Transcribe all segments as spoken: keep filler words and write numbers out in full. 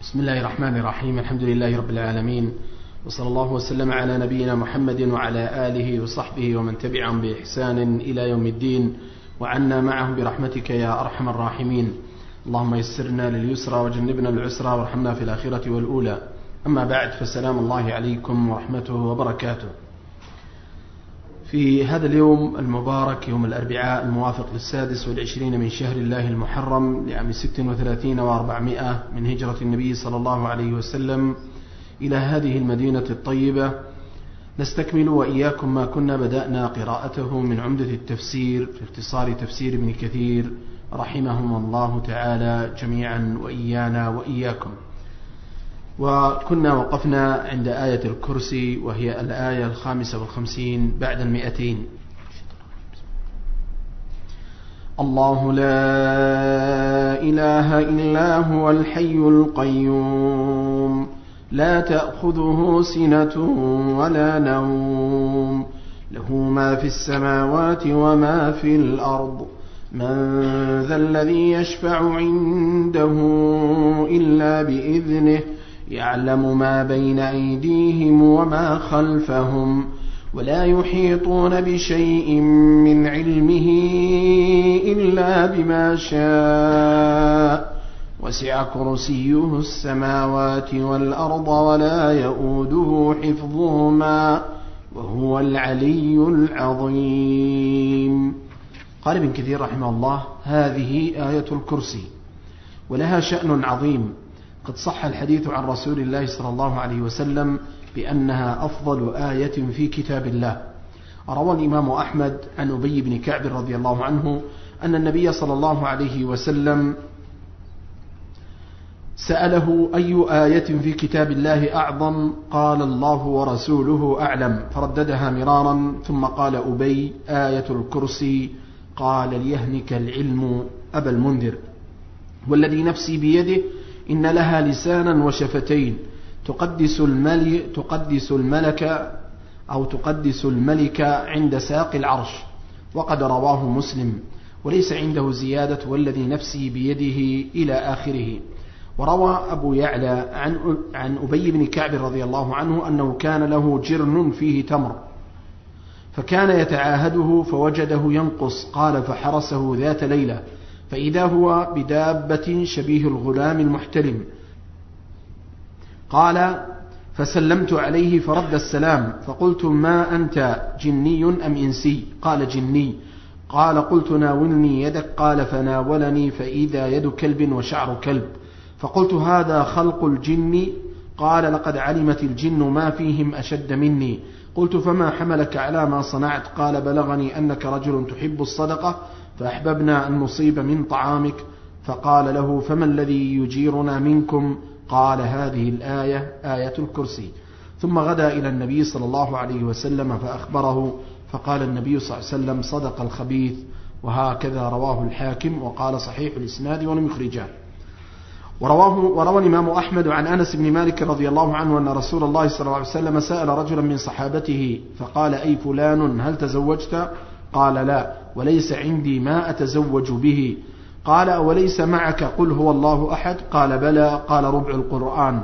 بسم الله الرحمن الرحيم. الحمد لله رب العالمين، وصلى الله وسلم على نبينا محمد وعلى آله وصحبه ومن تبعهم بإحسان إلى يوم الدين، وعنا معهم برحمتك يا أرحم الراحمين. اللهم يسرنا لليسرى وجنبنا العسرى وارحمنا في الآخرة والأولى. أما بعد، فسلام الله عليكم ورحمته وبركاته. في هذا اليوم المبارك، يوم الأربعاء الموافق للسادس والعشرين من شهر الله المحرم لعام ست وثلاثين وأربعمائة من هجرة النبي صلى الله عليه وسلم إلى هذه المدينة الطيبة، نستكمل وإياكم ما كنا بدأنا قراءته من عمدة التفسير في اختصار تفسير ابن كثير رحمهم الله تعالى جميعا وإيانا وإياكم. وكنا وقفنا عند آية الكرسي، وهي الآية الخامسة والخمسين بعد المئتين. الله لا إله إلا هو الحي القيوم لا تأخذه سنة ولا نوم له ما في السماوات وما في الأرض من ذا الذي يشفع عنده إلا بإذنه يعلم ما بين أيديهم وما خلفهم ولا يحيطون بشيء من علمه إلا بما شاء وسع كرسيه السماوات والأرض ولا يؤوده حفظهما وهو العلي العظيم. قال ابن كثير رحمه الله: هذه آية الكرسي، ولها شأن عظيم. قد صح الحديث عن رسول الله صلى الله عليه وسلم بأنها أفضل آية في كتاب الله. روى الإمام أحمد عن أبي بن كعب رضي الله عنه أن النبي صلى الله عليه وسلم سأله: أي آية في كتاب الله أعظم؟ قال: الله ورسوله أعلم. فرددها مرارا، ثم قال أبي: آية الكرسي. قال: ليهنك العلم أبا المنذر، والذي نفسي بيده إن لها لسانا وشفتين تقدس الملك, تقدس الملك أو تقدس الملك عند ساق العرش. وقد رواه مسلم، وليس عنده زيادة والذي نفسي بيده إلى آخره. وروى أبو يعلى عن, عن أبي بن كعب رضي الله عنه أنه كان له جرن فيه تمر، فكان يتعاهده فوجده ينقص. قال: فحرسه ذات ليلة فإذا هو بدابة شبيه الغلام المحترم. قال: فسلمت عليه فرد السلام، فقلت: ما أنت جني أم إنسي؟ قال: جني. قال: قلت: ناولني يدك. قال: فناولني فإذا يد كلب وشعر كلب. فقلت: هذا خلق الجن؟ قال: لقد علمت الجن ما فيهم أشد مني. قلت: فما حملك على ما صنعت؟ قال: بلغني أنك رجل تحب الصدقة فأحببنا أن نصيب من طعامك. فقال له: فما الذي يجيرنا منكم؟ قال: هذه الآية، آية الكرسي. ثم غدا إلى النبي صلى الله عليه وسلم فأخبره، فقال النبي صلى الله عليه وسلم: صدق الخبيث. وهكذا رواه الحاكم، وقال: صحيح الإسناد ولم يخرجاه. ورواه وروى الإمام أحمد عن أنس بن مالك رضي الله عنه أن رسول الله صلى الله عليه وسلم سأل رجلا من صحابته فقال: أي فلان، هل تزوجت؟ قال: لا، وليس عندي ما أتزوج به. قال: أوليس معك قل هو الله أحد؟ قال: بلى. قال: ربع القرآن.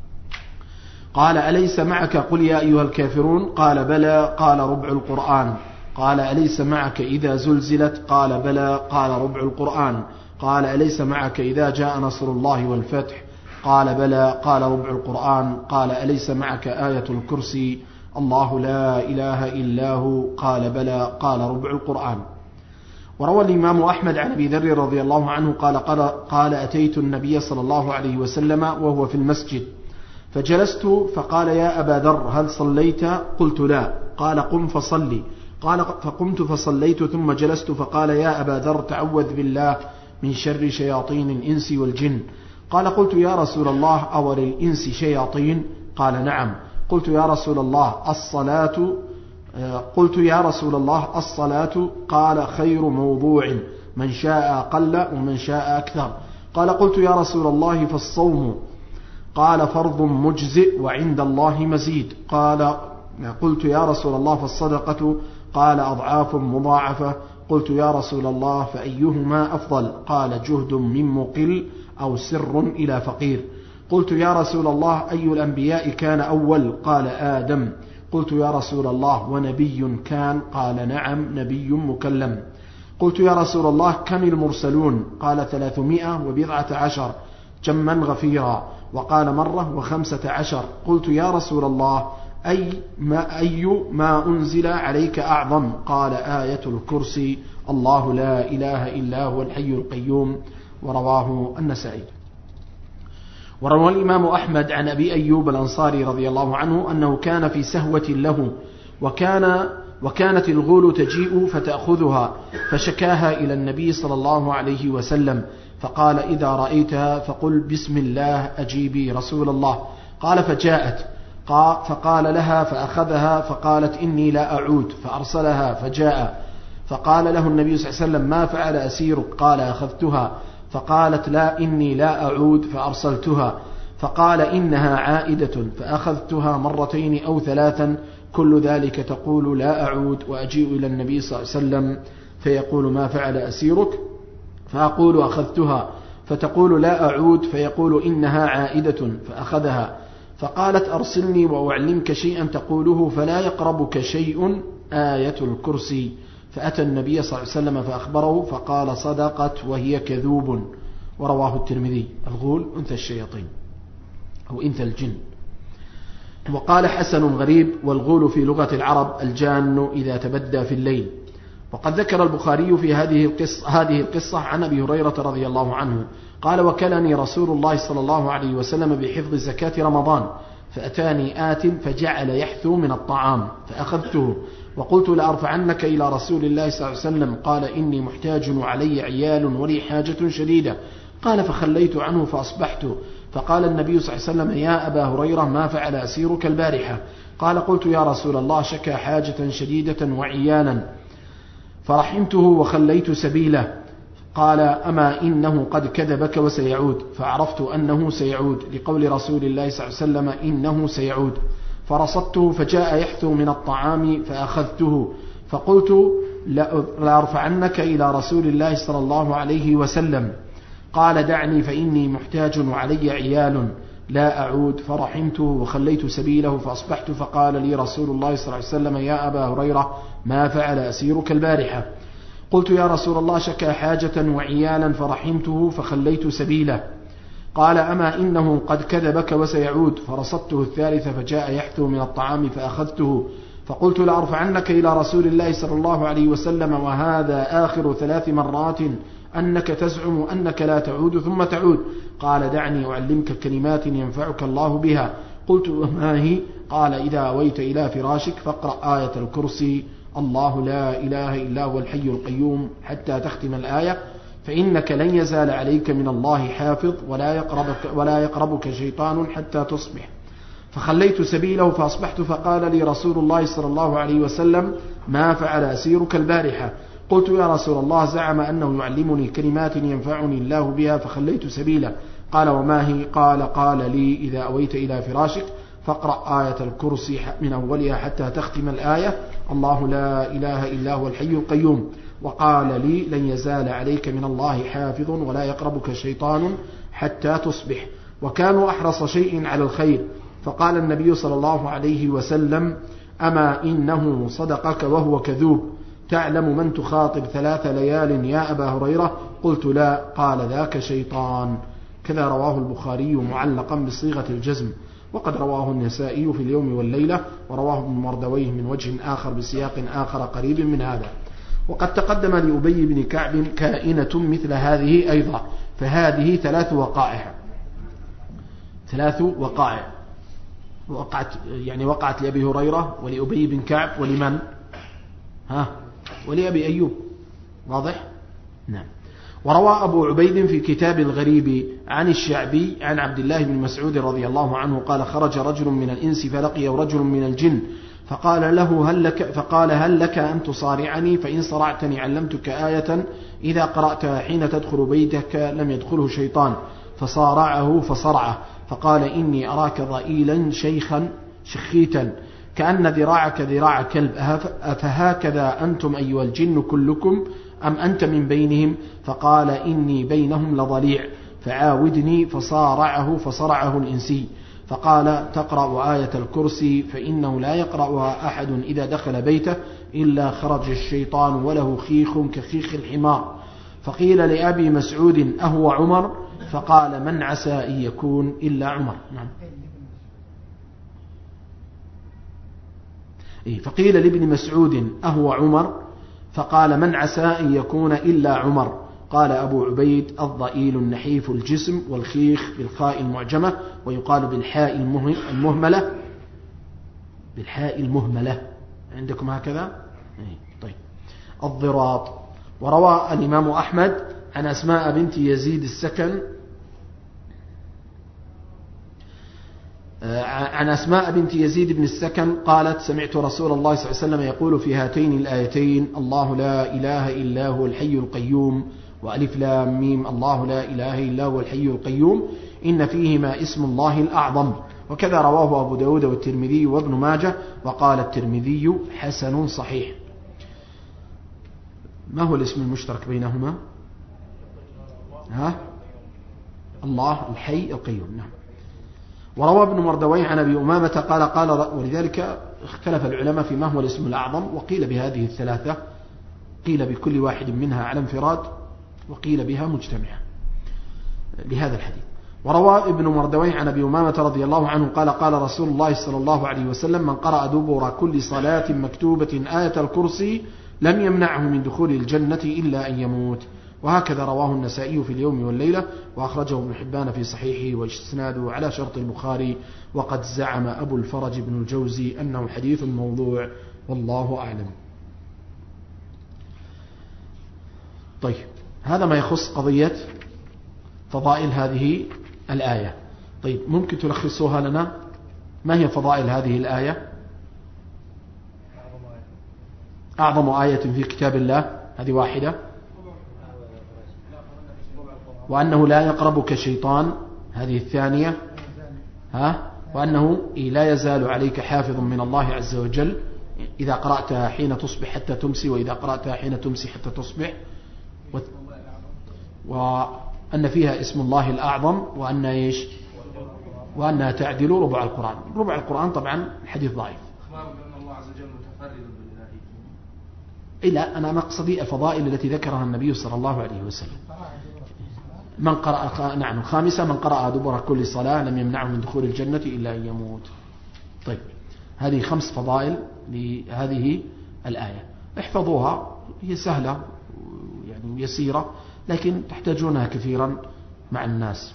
قال: أليس معك قل يا أيها الكافرون؟ قال: بلى. قال: ربع القرآن. قال: أليس معك إذا زلزلت؟ قال: بلى. قال: ربع القرآن. قال: أليس معك إذا جاء نصر الله والفتح؟ قال: بلى. قال: ربع القرآن. قال: أليس معك آية الكرسي؟ الله لا إله إلا هو. قال: بلى. قال: ربع القرآن. وروى الإمام أحمد عن أبي ذر رضي الله عنه قال: قال, قال أتيت النبي صلى الله عليه وسلم وهو في المسجد فجلست، فقال: يا أبا ذر، هل صليت؟ قلت: لا. قال: قم فصلي. قال: فقمت فصليت ثم جلست، فقال: يا أبا ذر، تعوذ بالله من شر شياطين الإنس والجن. قال: قلت: يا رسول الله، أو للإنس شياطين؟ قال: نعم. قلت: يا رسول الله الصلاة قلت يا رسول الله الصلاة؟ قال: خير موضوع، من شاء أقل ومن شاء أكثر. قال: قلت: يا رسول الله فالصوم؟ قال: فرض مجزئ وعند الله مزيد. قال: قلت: يا رسول الله فالصدقة؟ قال: أضعاف مضاعفة. قلت: يا رسول الله فأيهما أفضل؟ قال: جهد من مقل أو سر إلى فقير. قلت يا رسول الله أي الأنبياء كان أول؟ قال آدم. قلت يا رسول الله ونبي كان؟ قال نعم نبي مكلم. قلت يا رسول الله كم المرسلون؟ قال ثلاثمائة وبضعة عشر جما غفيرا. وقال مرة وخمسة عشر. قلت يا رسول الله أي ما, أي ما أنزل عليك أعظم؟ قال آية الكرسي الله لا إله إلا هو الحي القيوم. ورواه النسائي. وروى الإمام أحمد عن أبي أيوب الأنصاري رضي الله عنه أنه كان في سهوة له وكان وكانت الغول تجيء فتأخذها فشكاها إلى النبي صلى الله عليه وسلم فقال إذا رأيتها فقل بسم الله أجيبي رسول الله. قال فجاءت فقال لها فأخذها فقالت إني لا أعود فأرسلها فجاء فقال له النبي صلى الله عليه وسلم ما فعل أسيرك؟ قال أخذتها. فقالت لا إني لا أعود فأرسلتها. فقال إنها عائدة فأخذتها مرتين أو ثلاثا كل ذلك تقول لا أعود وأجيء إلى النبي صلى الله عليه وسلم فيقول ما فعل أسيرك؟ فأقول أخذتها فتقول لا أعود فيقول إنها عائدة فأخذها. فقالت أرسلني وأعلمك شيئا تقوله فلا يقربك شيء آية الكرسي. فأتى النبي صلى الله عليه وسلم فأخبره فقال صدقت وهي كذوب. ورواه الترمذي. الغول أنثى الشياطين أو أنثى الجن. وقال حسن غريب والغول في لغة العرب الجان إذا تبدى في الليل. وقد ذكر البخاري في هذه القصة, هذه القصة عن أبي هريرة رضي الله عنه قال وكلني رسول الله صلى الله عليه وسلم بحفظ زكاة رمضان فأتاني آت فجعل يحثو من الطعام فأخذته وقلت لأرفعنك إلى رسول الله صلى الله عليه وسلم. قال إني محتاج وعلي عيال ولي حاجة شديدة. قال فخليت عنه فأصبحت. فقال النبي صلى الله عليه وسلم يا أبا هريرة ما فعل أسيرك البارحة؟ قال قلت يا رسول الله شكى حاجة شديدة وعيالا فرحمته وخليت سبيله. قال أما إنه قد كذبك وسيعود. فعرفت أنه سيعود لقول رسول الله صلى الله عليه وسلم إنه سيعود. فرصدته فجاء يحثو من الطعام فأخذته فقلت لأرفعنك إلى رسول الله صلى الله عليه وسلم. قال دعني فإني محتاج وعلي عيال لا أعود. فرحمته وخليت سبيله فأصبحت. فقال لي رسول الله صلى الله عليه وسلم يا أبا هريرة ما فعل أسيرك البارحة؟ قلت يا رسول الله شكى حاجة وعيالا فرحمته فخليت سبيله. قال أما إنه قد كذبك وسيعود. فرصدته الثالثة فجاء يحثو من الطعام فأخذته فقلت لأرفعنك إلى رسول الله صلى الله عليه وسلم وهذا آخر ثلاث مرات أنك تزعم أنك لا تعود ثم تعود. قال دعني أعلمك كلمات ينفعك الله بها. قلت وما هي؟ قال إذا أويت إلى فراشك فاقرأ آية الكرسي الله لا إله إلا هو الحي القيوم حتى تختم الآية فإنك لن يزال عليك من الله حافظ ولا يقربك, ولا يقربك شيطان حتى تصبح. فخليت سبيله فأصبحت. فقال لي رسول الله صلى الله عليه وسلم ما فعل أسيرك البارحة؟ قلت يا رسول الله زعم أنه يعلمني كلمات ينفعني الله بها فخليت سبيله. قال وما هي؟ قال قال لي إذا أويت إلى فراشك فاقرأ آية الكرسي من أولها حتى تختم الآية الله لا إله إلا هو الحي القيوم. وقال لي لن يزال عليك من الله حافظ ولا يقربك شيطان حتى تصبح. وكانوا أحرص شيء على الخير. فقال النبي صلى الله عليه وسلم أما إنه صدقك وهو كذوب تعلم من تخاطب ثلاث ليال يا أبا هريرة؟ قلت لا. قال ذاك شيطان. كذا رواه البخاري معلقا بصيغة الجزم. وقد رواه النسائي في اليوم والليلة ورواه ابن مردويه من وجه آخر بسياق آخر قريب من هذا. وقد تقدم لأبي بن كعب كائنة مثل هذه أيضا. فهذه ثلاث وقائع ثلاث وقائع وقعت يعني وقعت لأبي هريرة ولأبي بن كعب ولمن ها ولأبي أيوب. واضح؟ نعم. وروى أبو عبيد في كتاب الغريب عن الشعبي عن عبد الله بن مسعود رضي الله عنه قال خرج رجل من الإنس فلقي رجل من الجن فقال له هل لك, فقال هل لك أن تصارعني فإن صرعتني علمتك آية إذا قرأتها حين تدخل بيتك لم يدخله شيطان. فصارعه فصرعه فقال إني أراك ضئيلا شيخا شخيتا كأن ذراعك ذراع كلب أفهكذا أنتم أيها الجن كلكم أم أنت من بينهم؟ فقال إني بينهم لضليع. فعاودني فصارعه فصرعه الإنسي فقال تقرأ آية الكرسي فإنه لا يقرأها أحد إذا دخل بيته إلا خرج الشيطان وله خيخ كخيخ الحمار. فقيل لأبي مسعود أهو عمر؟ فقال من عسى أن يكون إلا عمر. نعم. فقيل لابن مسعود أهو عمر؟ فقال من عسى أن يكون إلا عمر. قال أبو عبيد الضئيل النحيف الجسم والخيخ بالخاء المعجمة ويقال بالحاء المهملة بالحاء المهملة عندكم هكذا؟ طيب. الضراط. وروى الإمام أحمد عن أسماء بنت يزيد السكن عن أسماء بنت يزيد بن السكن قالت سمعت رسول الله صلى الله عليه وسلم يقول في هاتين الآيتين الله لا إله إلا هو الحي القيوم وألف لام ميم الله لا إله إلا هو الحي القيوم إن فيهما اسم الله الأعظم. وكذا رواه أبو داود والترمذي وابن ماجه وقال الترمذي حسن صحيح. ما هو الاسم المشترك بينهما؟ ها؟ الله الحي القيوم. نعم. وروى ابن مردويه عن أبي أمامة قال قال ولذلك اختلف العلماء في ما هو الاسم الأعظم وقيل بهذه الثلاثة قيل بكل واحد منها على انفراد وقيل بها مجتمعة لهذا الحديث. وروى ابن مردويه عن أبي أمامة رضي الله عنه قال قال رسول الله صلى الله عليه وسلم من قرأ دبر كل صلاة مكتوبة آية الكرسي لم يمنعه من دخول الجنة إلا أن يموت. وهكذا رواه النسائي في اليوم والليلة وأخرجه ابن حبان في صحيحه وإسناده على شرط البخاري وقد زعم أبو الفرج بن الجوزي أنه حديث موضوع والله أعلم. طيب هذا ما يخص قضية فضائل هذه الآية. طيب ممكن تلخصوها لنا؟ ما هي فضائل هذه الآية؟ أعظم آية في كتاب الله هذه واحدة. وأنه لا يقربك شيطان هذه الثانية. ها؟ وأنه لا يزال عليك حافظ من الله عز وجل إذا قرأتها حين تصبح حتى تمسي وإذا قرأتها حين تمسي حتى تصبح. وأن فيها اسم الله الأعظم وأن إيش؟ وأنها تعدل ربع القرآن. ربع القرآن طبعا الحديث ضعيف. إلا أنا مقصدي الفضائل التي ذكرها النبي صلى الله عليه وسلم. من قرأ نعم خامسة من قرأ دبر كل صلاة لم يمنعه من دخول الجنة إلا أن يموت. طيب هذه خمس فضائل لهذه الآية احفظوها هي سهلة يعني يسيرة لكن تحتاجونها كثيرا مع الناس.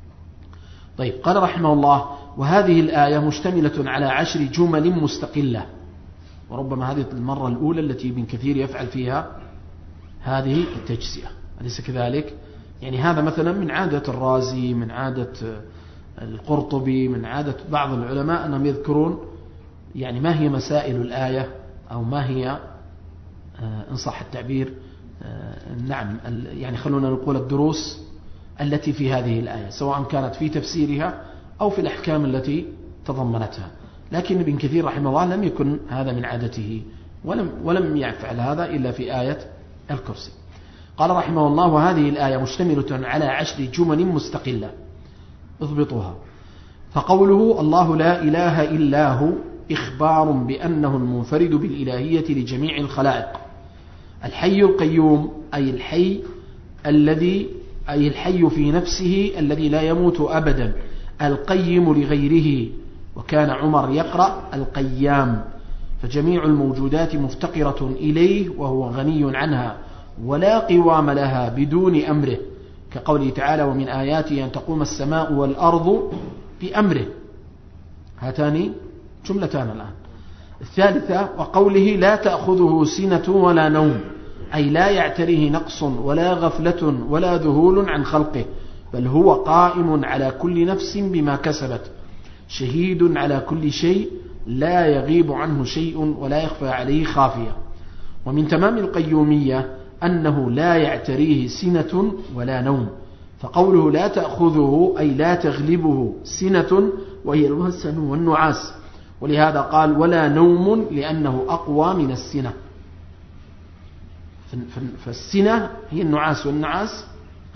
طيب قال رحمه الله وهذه الآية مشتملة على عشر جمل مستقلة. وربما هذه المرة الأولى التي ابن كثير يفعل فيها هذه التجزئة أليس كذلك؟ يعني هذا مثلا من عادة الرازي من عادة القرطبي من عادة بعض العلماء أنهم يذكرون يعني ما هي مسائل الآية أو ما هي إن صح التعبير نعم يعني خلونا نقول الدروس التي في هذه الآية سواء كانت في تفسيرها أو في الأحكام التي تضمنتها. لكن ابن كثير رحمه الله لم يكن هذا من عادته ولم, ولم يفعل هذا إلا في آية الكرسي. قال رحمه الله وهذه الآية مشتملة على عشر جمل مستقلة اضبطوها. فقوله الله لا إله إلا هو إخبار بأنه المنفرد بالإلهية لجميع الخلائق. الحي القيوم أي الحي الذي أي الحي في نفسه الذي لا يموت أبدا القيم لغيره. وكان عمر يقرأ القيام. فجميع الموجودات مفتقرة إليه وهو غني عنها ولا قوام لها بدون أمره كقوله تعالى ومن آياته أن تقوم السماء والأرض بأمره. هاتان جملتان الآن. الثالثة وقوله لا تأخذه سنة ولا نوم أي لا يعتريه نقص ولا غفلة ولا ذهول عن خلقه بل هو قائم على كل نفس بما كسبت شهيد على كل شيء لا يغيب عنه شيء ولا يخفى عليه خافية. ومن تمام القيومية أنه لا يعتريه سنة ولا نوم. فقوله لا تأخذه أي لا تغلبه سنة وهي الوهسن والنعاس. ولهذا قال ولا نوم لأنه أقوى من السنة. فالسنة هي النعاس والنعاس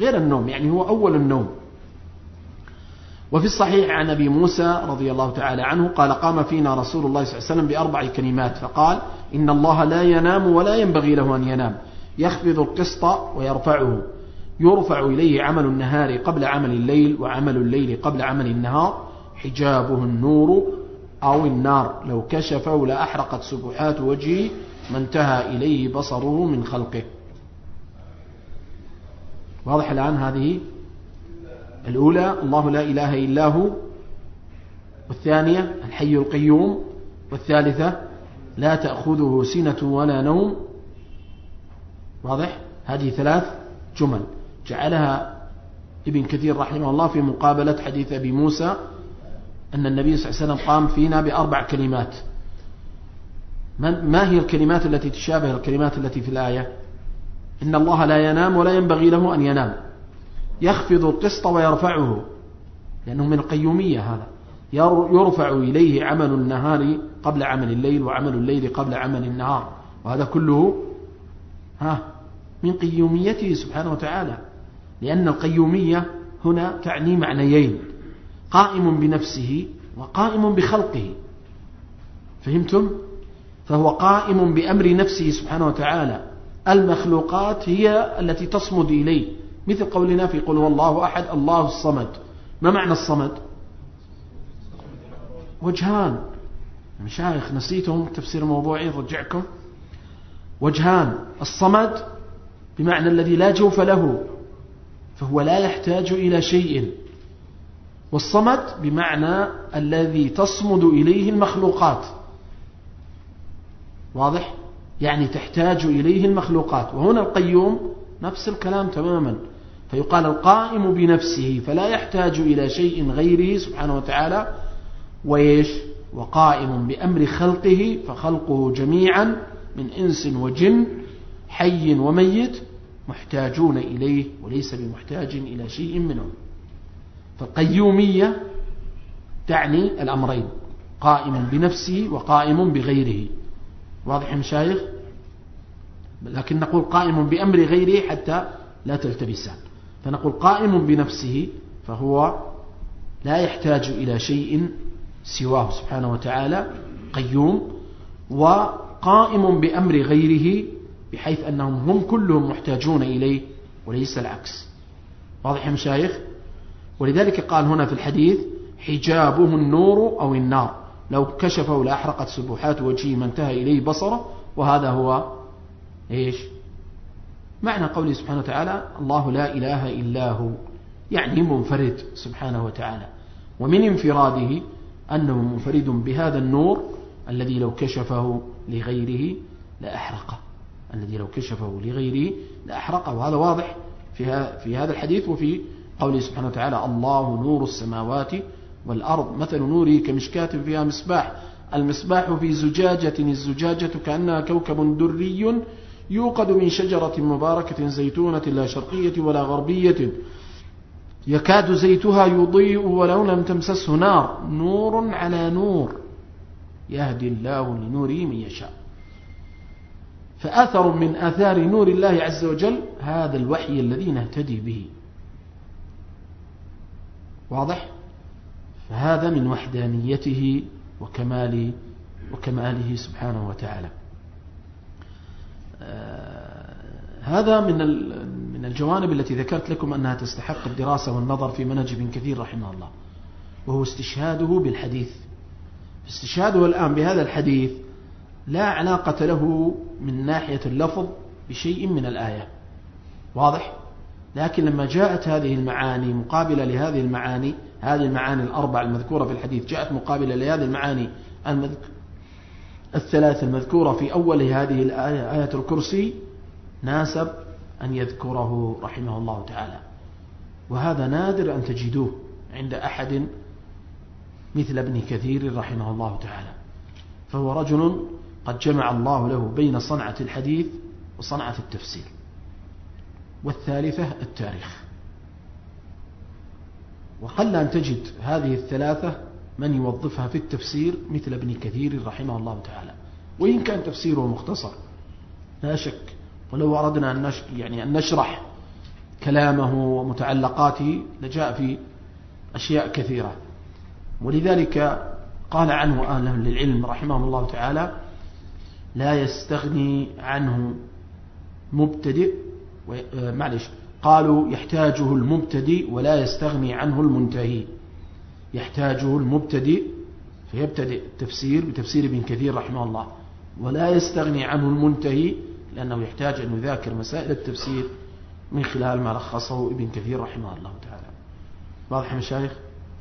غير النوم، يعني هو أول النوم. وفي الصحيح عن أبي موسى رضي الله تعالى عنه قال قام فينا رسول الله صلى الله عليه وسلم بأربع كلمات فقال إن الله لا ينام ولا ينبغي له أن ينام، يخفض القسط ويرفعه، يرفع إليه عمل النهار قبل عمل الليل وعمل الليل قبل عمل النهار، حجابه النور أو النار، لو كشفه لأحرقت سبحات وجهه ما انتهى إليه بصره من خلقه. واضح الآن؟ هذه الأولى الله لا إله إلا هو، والثانية الحي القيوم، والثالثة لا تأخذه سنة ولا نوم. واضح؟ هذه ثلاث جمل جعلها ابن كثير رحمه الله في مقابلة حديث أبي موسى أن النبي صلى الله عليه وسلم قام فينا بأربع كلمات. ما هي الكلمات التي تشابه الكلمات التي في الآية؟ إن الله لا ينام ولا ينبغي له أن ينام، يخفض القسط ويرفعه، لأنه من القيومية، هذا يرفع إليه عمل النهار قبل عمل الليل وعمل الليل قبل عمل النهار، وهذا كله ها من قيوميته سبحانه وتعالى، لأن القيومية هنا تعني معنيين، قائم بنفسه وقائم بخلقه. فهمتم؟ فهو قائم بأمر نفسه سبحانه وتعالى، المخلوقات هي التي تصمد إليه، مثل قولنا في قل هو الله أحد الله الصمد. ما معنى الصمد؟ وجهان. مشايخ نسيتهم تفسير موضوعي رجعكم. وجهان، الصمد بمعنى الذي لا جوف له فهو لا يحتاج إلى شيء، والصمد بمعنى الذي تصمد إليه المخلوقات. واضح؟ يعني تحتاج إليه المخلوقات. وهنا القيوم نفس الكلام تماما، فيقال القائم بنفسه فلا يحتاج إلى شيء غيره سبحانه وتعالى، ويش وقائم بأمر خلقه، فخلقه جميعا من إنس وجن حي وميت محتاجون إليه وليس بمحتاج إلى شيء منهم. فالقيومية تعني الأمرين، قائم بنفسه وقائم بغيره. واضح يا مشايخ؟ لكن نقول قائم بأمر غيره حتى لا تلتبسان. فنقول قائم بنفسه فهو لا يحتاج إلى شيء سواه سبحانه وتعالى قيوم، وقائم بأمر غيره بحيث أنهم هم كلهم محتاجون إليه وليس العكس. واضح يا مشايخ؟ ولذلك قال هنا في الحديث حجابه النور أو النار، لو كشفه لأحرقت سبحات وجهه ما انتهى إليه بصره. وهذا هو إيش معنى قوله سبحانه وتعالى الله لا إله إلا هو، يعني منفرد سبحانه وتعالى، ومن انفراده أنه منفرد بهذا النور الذي لو كشفه لغيره لأحرقه، الذي لو كشفه لغيره لأحرقه. وهذا واضح في هذا الحديث وفي قوله سبحانه وتعالى الله نور السماوات والأرض مثل نوره كمشكاة فيها مصباح، المصباح في زجاجة، الزجاجة كأنها كوكب دري يوقد من شجرة مباركة زيتونة لا شرقية ولا غربية يكاد زيتها يضيء ولو لم تمسسه نار، نور على نور يهدي الله لنوره من يشاء. فأثر من آثار نور الله عز وجل هذا الوحي الذي نهتدي به. واضح؟ فهذا من وحدانيته وكمال وكماله سبحانه وتعالى. آه هذا من من الجوانب التي ذكرت لكم أنها تستحق الدراسة والنظر في منهج ابن كثير رحمه الله، وهو استشهاده بالحديث. استشهاده الآن بهذا الحديث لا علاقة له من ناحية اللفظ بشيء من الآية. واضح؟ لكن لما جاءت هذه المعاني مقابلة لهذه المعاني، هذه المعاني الأربع المذكورة في الحديث جاءت مقابلة لهذه المعاني الثلاث المذكورة في أول هذه الآية آية الكرسي، ناسب أن يذكره رحمه الله تعالى. وهذا نادر أن تجدوه عند أحد مثل ابن كثير رحمه الله تعالى، فهو رجل قد جمع الله له بين صنعة الحديث وصنعة التفسير. والثالثة التاريخ، وقل أن تجد هذه الثلاثة من يوظفها في التفسير مثل ابن كثير رحمه الله تعالى، وإن كان تفسيره مختصر لا شك. ولو أردنا أن يعني أن نشرح كلامه ومتعلقاته لجاء في أشياء كثيرة، ولذلك قال عنه أهل للعلم رحمهم الله تعالى: لا يستغني عنه مبتدئ، معلش قالوا يحتاجه المبتدئ ولا يستغني عنه المنتهي. يحتاجه المبتدئ فيبتدئ التفسير بتفسير ابن كثير رحمه الله، ولا يستغني عنه المنتهي لأنه يحتاج أن يذاكر مسائل التفسير من خلال ما لخصه ابن كثير رحمه الله تعالى. واضح يا مشايخ؟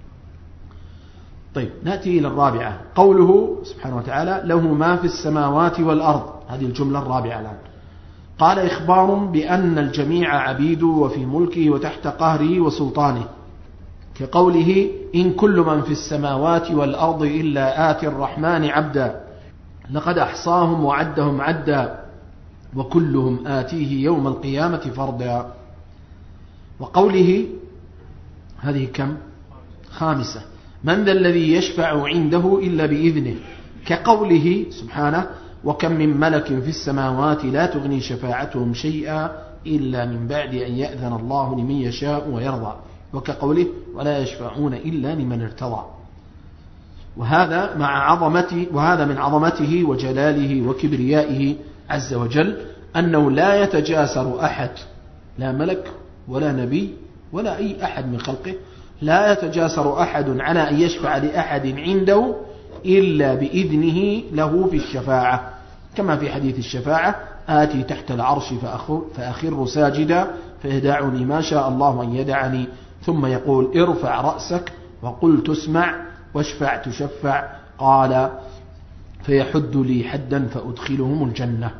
طيب نأتي إلى الرابعة، قوله سبحانه وتعالى: له ما في السماوات والأرض. هذه الجملة الرابعة الآن. قال: إخبار بأن الجميع عبيد وفي ملكه وتحت قهره وسلطانه، كقوله: إن كل من في السماوات والأرض إلا آتي الرحمن عبدا لقد أحصاهم وعدهم عدا وكلهم آتيه يوم القيامة فردا. وقوله هذه كم؟ خامسة: من ذا الذي يشفع عنده إلا بإذنه، كقوله سبحانه: وكم من ملك في السماوات لا تغني شفاعتهم شيئا إلا من بعد أن يأذن الله لمن يشاء ويرضى، وكقوله: ولا يشفعون إلا لمن ارتضى. وهذا مع عظمته وهذا من عظمته وجلاله وكبريائه عز وجل أنه لا يتجاسر أحد، لا ملك ولا نبي ولا أي أحد من خلقه، لا يتجاسر أحد على أن يشفع لأحد عنده إلا بإذنه له في الشفاعة، كما في حديث الشفاعة: آتي تحت العرش فأخر ساجدا فيدعني ما شاء الله أن يدعني، ثم يقول: ارفع رأسك وقل تسمع واشفع تشفع، قال: فيحد لي حدا فأدخلهم الجنة.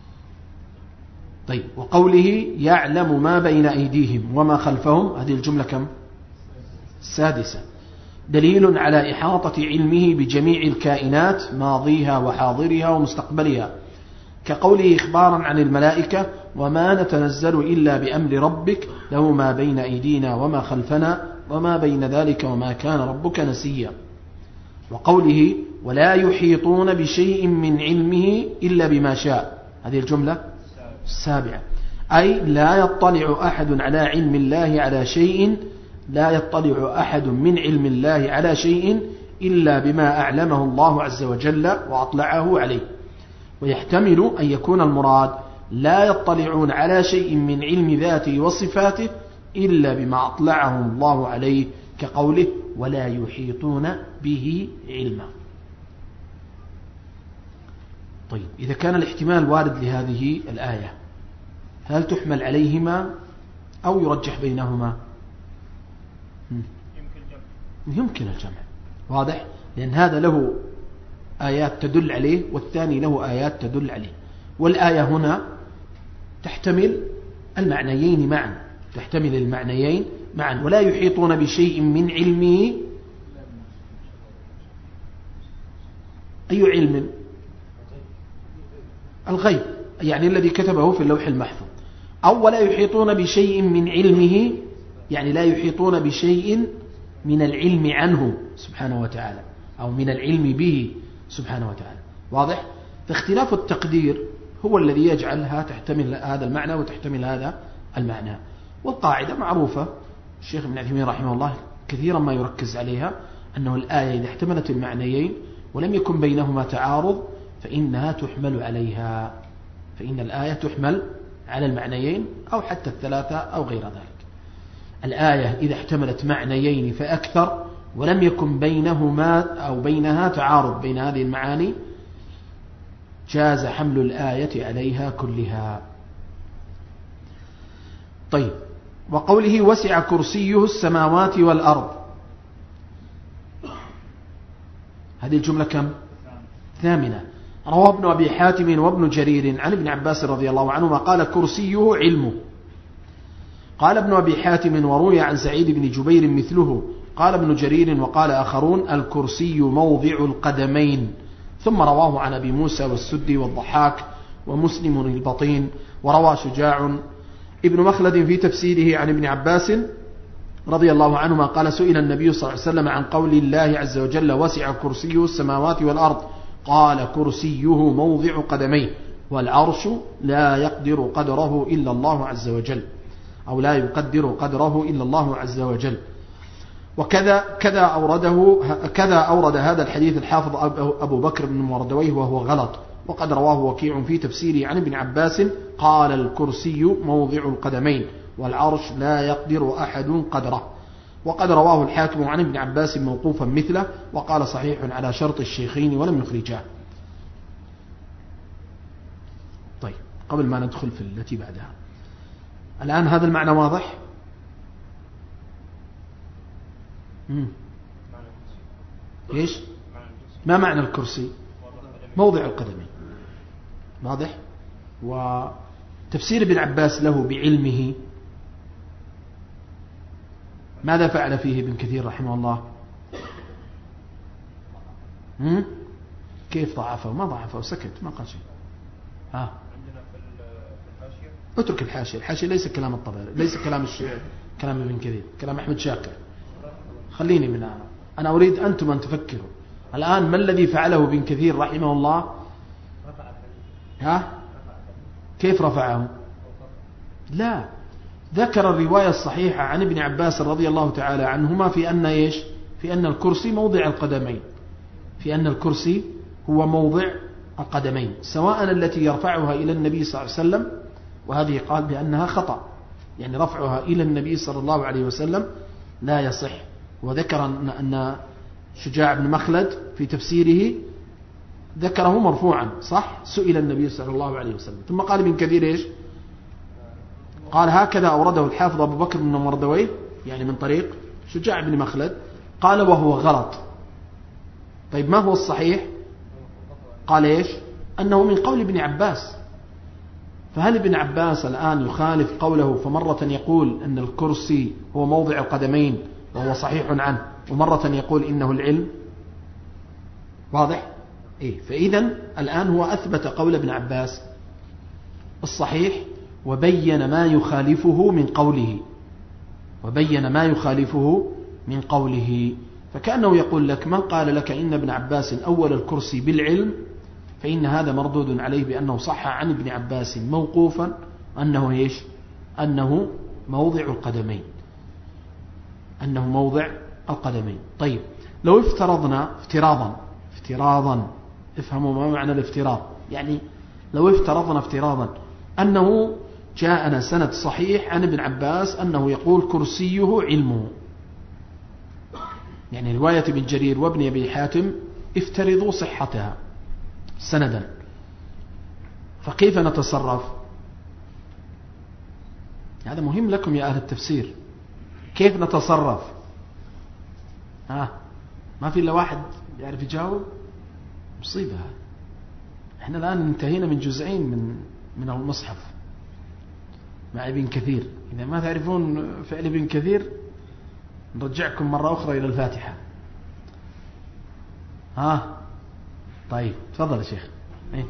طيب، وقوله: يعلم ما بين أيديهم وما خلفهم. هذه الجملة كم؟ السادسة. دليل على إحاطة علمه بجميع الكائنات ماضيها وحاضرها ومستقبلها، كقوله إخبارا عن الملائكة: وما نتنزل إلا بأمر ربك له ما بين أيدينا وما خلفنا وما بين ذلك وما كان ربك نسيا. وقوله: ولا يحيطون بشيء من علمه إلا بما شاء. هذه الجملة السابعة، أي لا يطلع أحد على علم الله على شيء لا يطلع أحد من علم الله على شيء إلا بما أعلمه الله عز وجل وأطلعه عليه. ويحتمل أن يكون المراد لا يطلعون على شيء من علم ذاته وصفاته إلا بما أطلعهم الله عليه، كقوله: ولا يحيطون به علما. طيب، إذا كان الاحتمال وارد لهذه الآية، هل تحمل عليهما أو يرجح بينهما؟ يمكن الجمع. واضح؟ لأن هذا له آيات تدل عليه والثاني له آيات تدل عليه، والآية هنا تحتمل المعنيين معا، تحتمل المعنيين معا. ولا يحيطون بشيء من علمه، أي علم؟ الغيب، يعني الذي كتبه في اللوح المحفوظ. أو ولا يحيطون بشيء من علمه، يعني لا يحيطون بشيء من العلم عنه سبحانه وتعالى، أو من العلم به سبحانه وتعالى. واضح؟ فاختلاف التقدير هو الذي يجعلها تحتمل هذا المعنى وتحتمل هذا المعنى. والقاعدة معروفة، الشيخ ابن عثيمين رحمه الله كثيرا ما يركز عليها، أنه الآية إذا احتملت المعنيين ولم يكن بينهما تعارض فإنها تحمل عليها، فإن الآية تحمل على المعنيين أو حتى الثلاثة أو غير ذلك. الآية إذا احتملت معنيين فأكثر ولم يكن بينهما أو بينها تعارض بين هذه المعاني، جاز حمل الآية عليها كلها. طيب، وقوله: وسع كرسيه السماوات والأرض. هذه الجملة كم؟ ثامنة. روى ابن أبي حاتم وابن جرير عن ابن عباس رضي الله عنهما قال: كرسيه علمه. قال ابن أبي حاتم: وروي عن سعيد بن جبير مثله. قال ابن جرير وقال آخرون: الكرسي موضع القدمين. ثم رواه عن أبي موسى والسدي والضحاك ومسلم البطين. وروى شجاع ابن مخلد في تفسيره عن ابن عباس رضي الله عنهما قال: سئل النبي صلى الله عليه وسلم عن قول الله عز وجل: وسع كرسيه السماوات والأرض. قال: كرسيه موضع قدميه، والعرش لا يقدر قدره إلا الله عز وجل. أو لا يقدر قدره إلا الله عز وجل. وكذا كذا أورده كذا أورد هذا الحديث الحافظ أبو بكر بن مردويه وهو غلط، وقد رواه وكيع في تفسيره عن ابن عباس قال الكرسي موضع القدمين والعرش لا يقدر أحد قدره. وقد رواه الحاكم عن ابن عباس موقوفا مثله، وقال صحيح على شرط الشيخين ولم يخرجاه. طيب قبل ما ندخل في التي بعدها، الآن هذا المعنى واضح؟ مم. إيش؟ ما معنى الكرسي؟ موضع القدمين. واضح؟ وتفسير ابن عباس له بعلمه ماذا فعل فيه ابن كثير رحمه الله؟ مم؟ كيف ضعفه؟ ما ضعفه، سكت ما قال شيء. ها اترك الحاشية، الحاشية ليس كلام الطبري، ليس كلام الشيعي، كلام ابن كثير، كلام أحمد شاكر. خليني من أنا. أنا أريد أنتم أن تفكروا الآن ما الذي فعله ابن كثير رحمه الله؟ ها؟ كيف رفعه؟ لا، ذكر الرواية الصحيحة عن ابن عباس رضي الله تعالى عنهما في أن إيش؟ في أن الكرسي موضع القدمين، في أن الكرسي هو موضع القدمين، سواء التي يرفعها إلى النبي صلى الله عليه وسلم، وهذه قال بأنها خطأ، يعني رفعها إلى النبي صلى الله عليه وسلم لا يصح. وذكر أن شجاع بن مخلد في تفسيره ذكره مرفوعا، صح؟ سئل النبي صلى الله عليه وسلم. ثم قال ابن كثير إيش؟ قال هكذا أورده الحافظ أبو بكر بن مردويه، يعني من طريق شجاع بن مخلد، قال وهو غلط. طيب ما هو الصحيح؟ قال إيش؟ أنه من قول ابن عباس. فهل ابن عباس الآن يخالف قوله، فمرة يقول أن الكرسي هو موضع القدمين وهو صحيح عنه، ومرة يقول إنه العلم؟ واضح؟ إيه؟ فإذا الآن هو أثبت قول ابن عباس الصحيح، وبين ما يخالفه من قوله، وبين ما يخالفه من قوله. فكأنه يقول لك من قال لك إن ابن عباس أول الكرسي بالعلم، فإن هذا مردود عليه بأنه صح عن ابن عباس موقوفا أنه إيش؟ أنه موضع القدمين، أنه موضع القدمين. طيب لو افترضنا افتراضا افتراضا افهموا ما معنى الافتراض، يعني لو افترضنا افتراضا أنه جاءنا سند صحيح عن ابن عباس أنه يقول كرسيه علمه، يعني رواية ابن جرير وابن أبي حاتم افترضوا صحتها سندا، فكيف نتصرف؟ هذا مهم لكم يا أهل التفسير، كيف نتصرف؟ ها ما في إلا واحد يعرف يجاوب؟ مصيبة. احنا الآن انتهينا من جزئين من من المصحف مع ابن كثير. إذا ما تعرفون فعل ابن كثير نرجعكم مرة أخرى إلى الفاتحة. ها طيب تفضل يا شيخ. إيه؟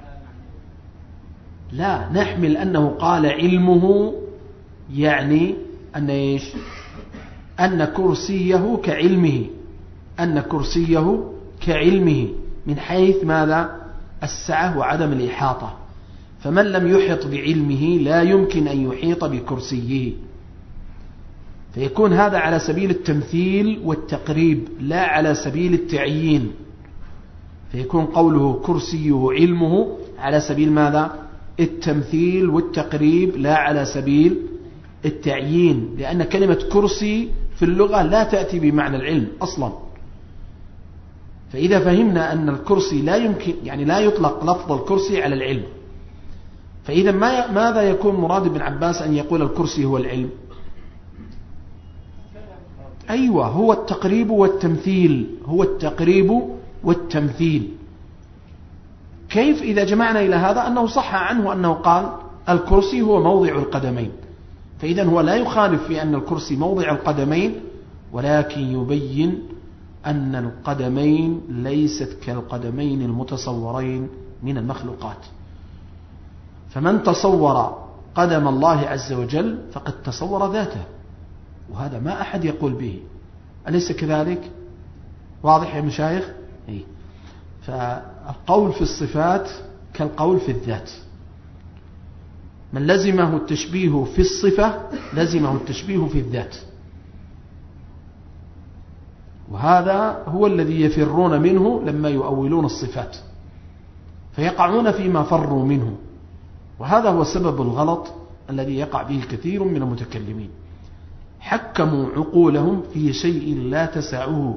لا، نحمل أنه قال علمه، يعني أن إيش؟ أن كرسيه كعلمه، أن كرسيه كعلمه من حيث ماذا؟ السعة وعدم الإحاطة. فمن لم يحط بعلمه لا يمكن أن يحيط بكرسيه، فيكون هذا على سبيل التمثيل والتقريب لا على سبيل التعيين. فيكون قوله كرسيه علمه على سبيل ماذا؟ التمثيل والتقريب لا على سبيل التعيين، لأن كلمة كرسي في اللغة لا تأتي بمعنى العلم أصلا. فإذا فهمنا أن الكرسي لا يمكن، يعني لا يطلق لفظ الكرسي على العلم، فإذا ما ماذا يكون مراد ابن عباس أن يقول الكرسي هو العلم؟ أيوة، هو التقريب والتمثيل، هو التقريب والتمثيل. كيف إذا جمعنا إلى هذا أنه صح عنه أنه قال الكرسي هو موضع القدمين، فإذا هو لا يخالف في أن الكرسي موضع القدمين، ولكن يبين أن القدمين ليست كالقدمين المتصورين من المخلوقات. فمن تصور قدم الله عز وجل فقد تصور ذاته، وهذا ما أحد يقول به، أليس كذلك؟ واضح يا مشايخ؟ إيه؟ فالقول في الصفات كالقول في الذات. من لزمه التشبيه في الصفة لزمه التشبيه في الذات، وهذا هو الذي يفرون منه لما يؤولون الصفات، فيقعون فيما فروا منه، وهذا هو سبب الغلط الذي يقع به الكثير من المتكلمين. حكموا عقولهم في شيء لا تسعه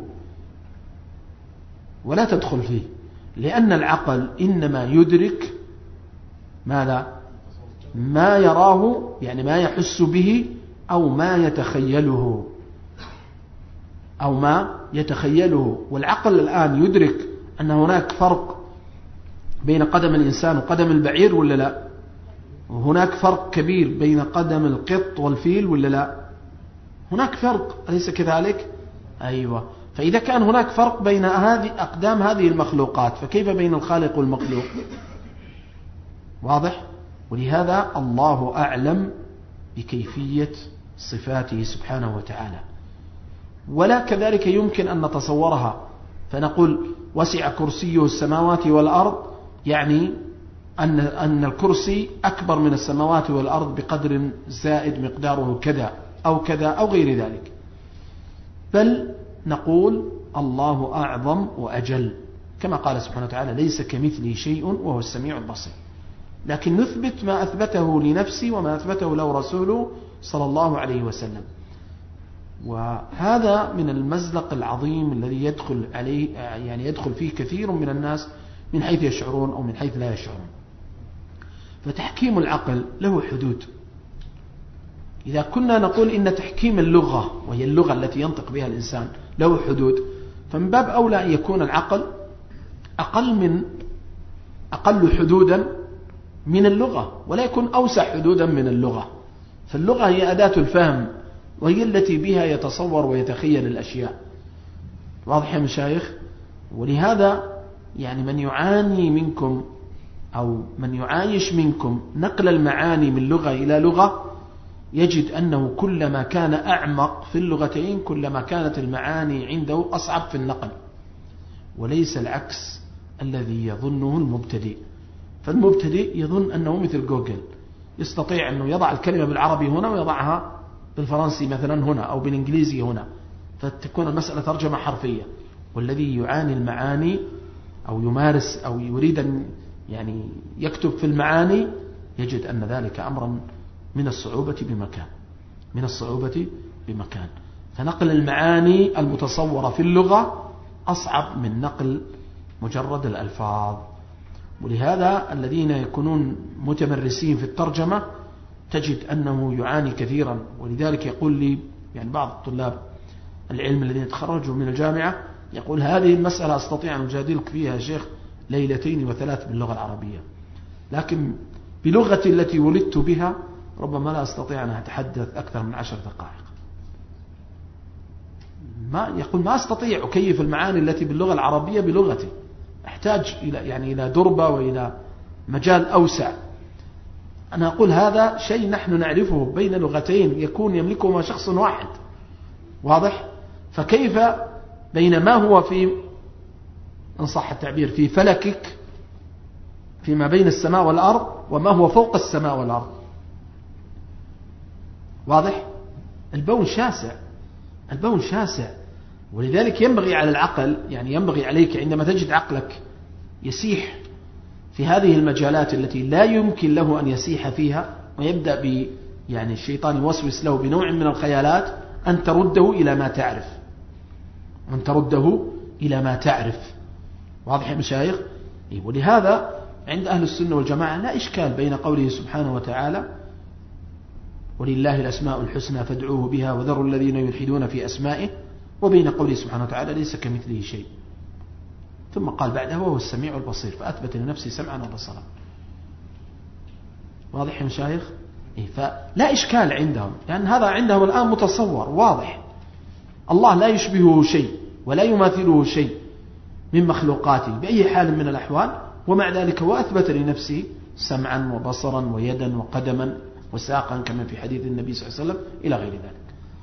ولا تدخل فيه، لأن العقل إنما يدرك ماذا؟ ما يراه، يعني ما يحس به أو ما يتخيله أو ما يتخيله. والعقل الآن يدرك أن هناك فرق بين قدم الإنسان وقدم البعير ولا لا؟ وهناك فرق كبير بين قدم القط والفيل ولا لا؟ هناك فرق، أليس كذلك؟ أيوة. فإذا كان هناك فرق بين هذه أقدام هذه المخلوقات، فكيف بين الخالق والمخلوق؟ واضح؟ ولهذا الله أعلم بكيفية صفاته سبحانه وتعالى، ولا كذلك يمكن أن نتصورها فنقول وسع كرسيه السماوات والأرض، يعني أن أن الكرسي أكبر من السماوات والأرض بقدر زائد مقداره كذا أو كذا أو غير ذلك، بل نقول الله أعظم وأجل، كما قال سبحانه وتعالى ليس كمثله شيء وهو السميع البصير. لكن نثبت ما أثبته لنفسه وما أثبته له رسوله صلى الله عليه وسلم، وهذا من المزلق العظيم الذي يدخل عليه يعني يدخل فيه كثير من الناس من حيث يشعرون أو من حيث لا يشعرون. فتحكيم العقل له حدود. إذا كنا نقول إن تحكيم اللغة، وهي اللغة التي ينطق بها الإنسان، له حدود، فمن باب أولى أن يكون العقل أقل من أقل حدودا من اللغة، ولا يكون أوسع حدودا من اللغة. فاللغة هي أداة الفهم، وهي التي بها يتصور ويتخيل الأشياء. واضح يا مشايخ؟ ولهذا يعني من يعاني منكم أو من يعايش منكم نقل المعاني من لغة إلى لغة يجد أنه كلما كان أعمق في اللغتين كلما كانت المعاني عنده أصعب في النقل، وليس العكس الذي يظنه المبتدئ. فالمبتدئ يظن أنه مثل جوجل، يستطيع أنه يضع الكلمة بالعربي هنا ويضعها بالفرنسي مثلا هنا أو بالإنجليزي هنا، فتكون المسألة ترجمة حرفية. والذي يعاني المعاني أو يمارس أو يريد أن يعني يكتب في المعاني يجد أن ذلك أمرا من الصعوبة بمكان من الصعوبة بمكان فنقل المعاني المتصورة في اللغة أصعب من نقل مجرد الألفاظ. ولهذا الذين يكونون متمرسين في الترجمة تجد أنه يعاني كثيرا. ولذلك يقول لي يعني بعض الطلاب العلم الذين تخرجوا من الجامعة يقول هذه المسألة أستطيع أن أجادلك فيها يا شيخ ليلتين وثلاث باللغة العربية، لكن بلغتي التي ولدت بها ربما لا أستطيع أن أتحدث أكثر من عشر دقائق. ما يقول ما أستطيع أكيف المعاني التي باللغة العربية بلغتي، أحتاج إلى يعني إلى دربة وإلى مجال أوسع. أنا أقول هذا شيء نحن نعرفه بين لغتين يكون يملكهما شخص واحد، واضح؟ فكيف بين ما هو في إن صح التعبير في فلكك فيما بين السماء والأرض وما هو فوق السماء والأرض؟ واضح؟ البون شاسع، البون شاسع. ولذلك ينبغي على العقل يعني ينبغي عليك عندما تجد عقلك يسيح في هذه المجالات التي لا يمكن له أن يسيح فيها ويبدأ ب يعني الشيطان يوسوس له بنوع من الخيالات أن ترده إلى ما تعرف أن ترده إلى ما تعرف. واضح يا مشايخ؟ ولهذا عند أهل السنة والجماعة لا إشكال بين قوله سبحانه وتعالى ولله الأسماء الحسنى فادعوه بها وذروا الذين يلحدون في أسمائه، وبين قوله سبحانه وتعالى ليس كمثله شيء، ثم قال بعده وهو السميع البصير فأثبت لنفسه سمعا وبصرا. واضح يا مشايخ؟ فلا إشكال عندهم لأن يعني هذا عندهم الآن متصور واضح. الله لا يشبهه شيء ولا يماثله شيء من مخلوقاته بأي حال من الأحوال، ومع ذلك وأثبت لنفسه سمعا وبصرا ويدا وقدما وساقا كما في حديث النبي صلى الله عليه وسلم إلى غير ذلك.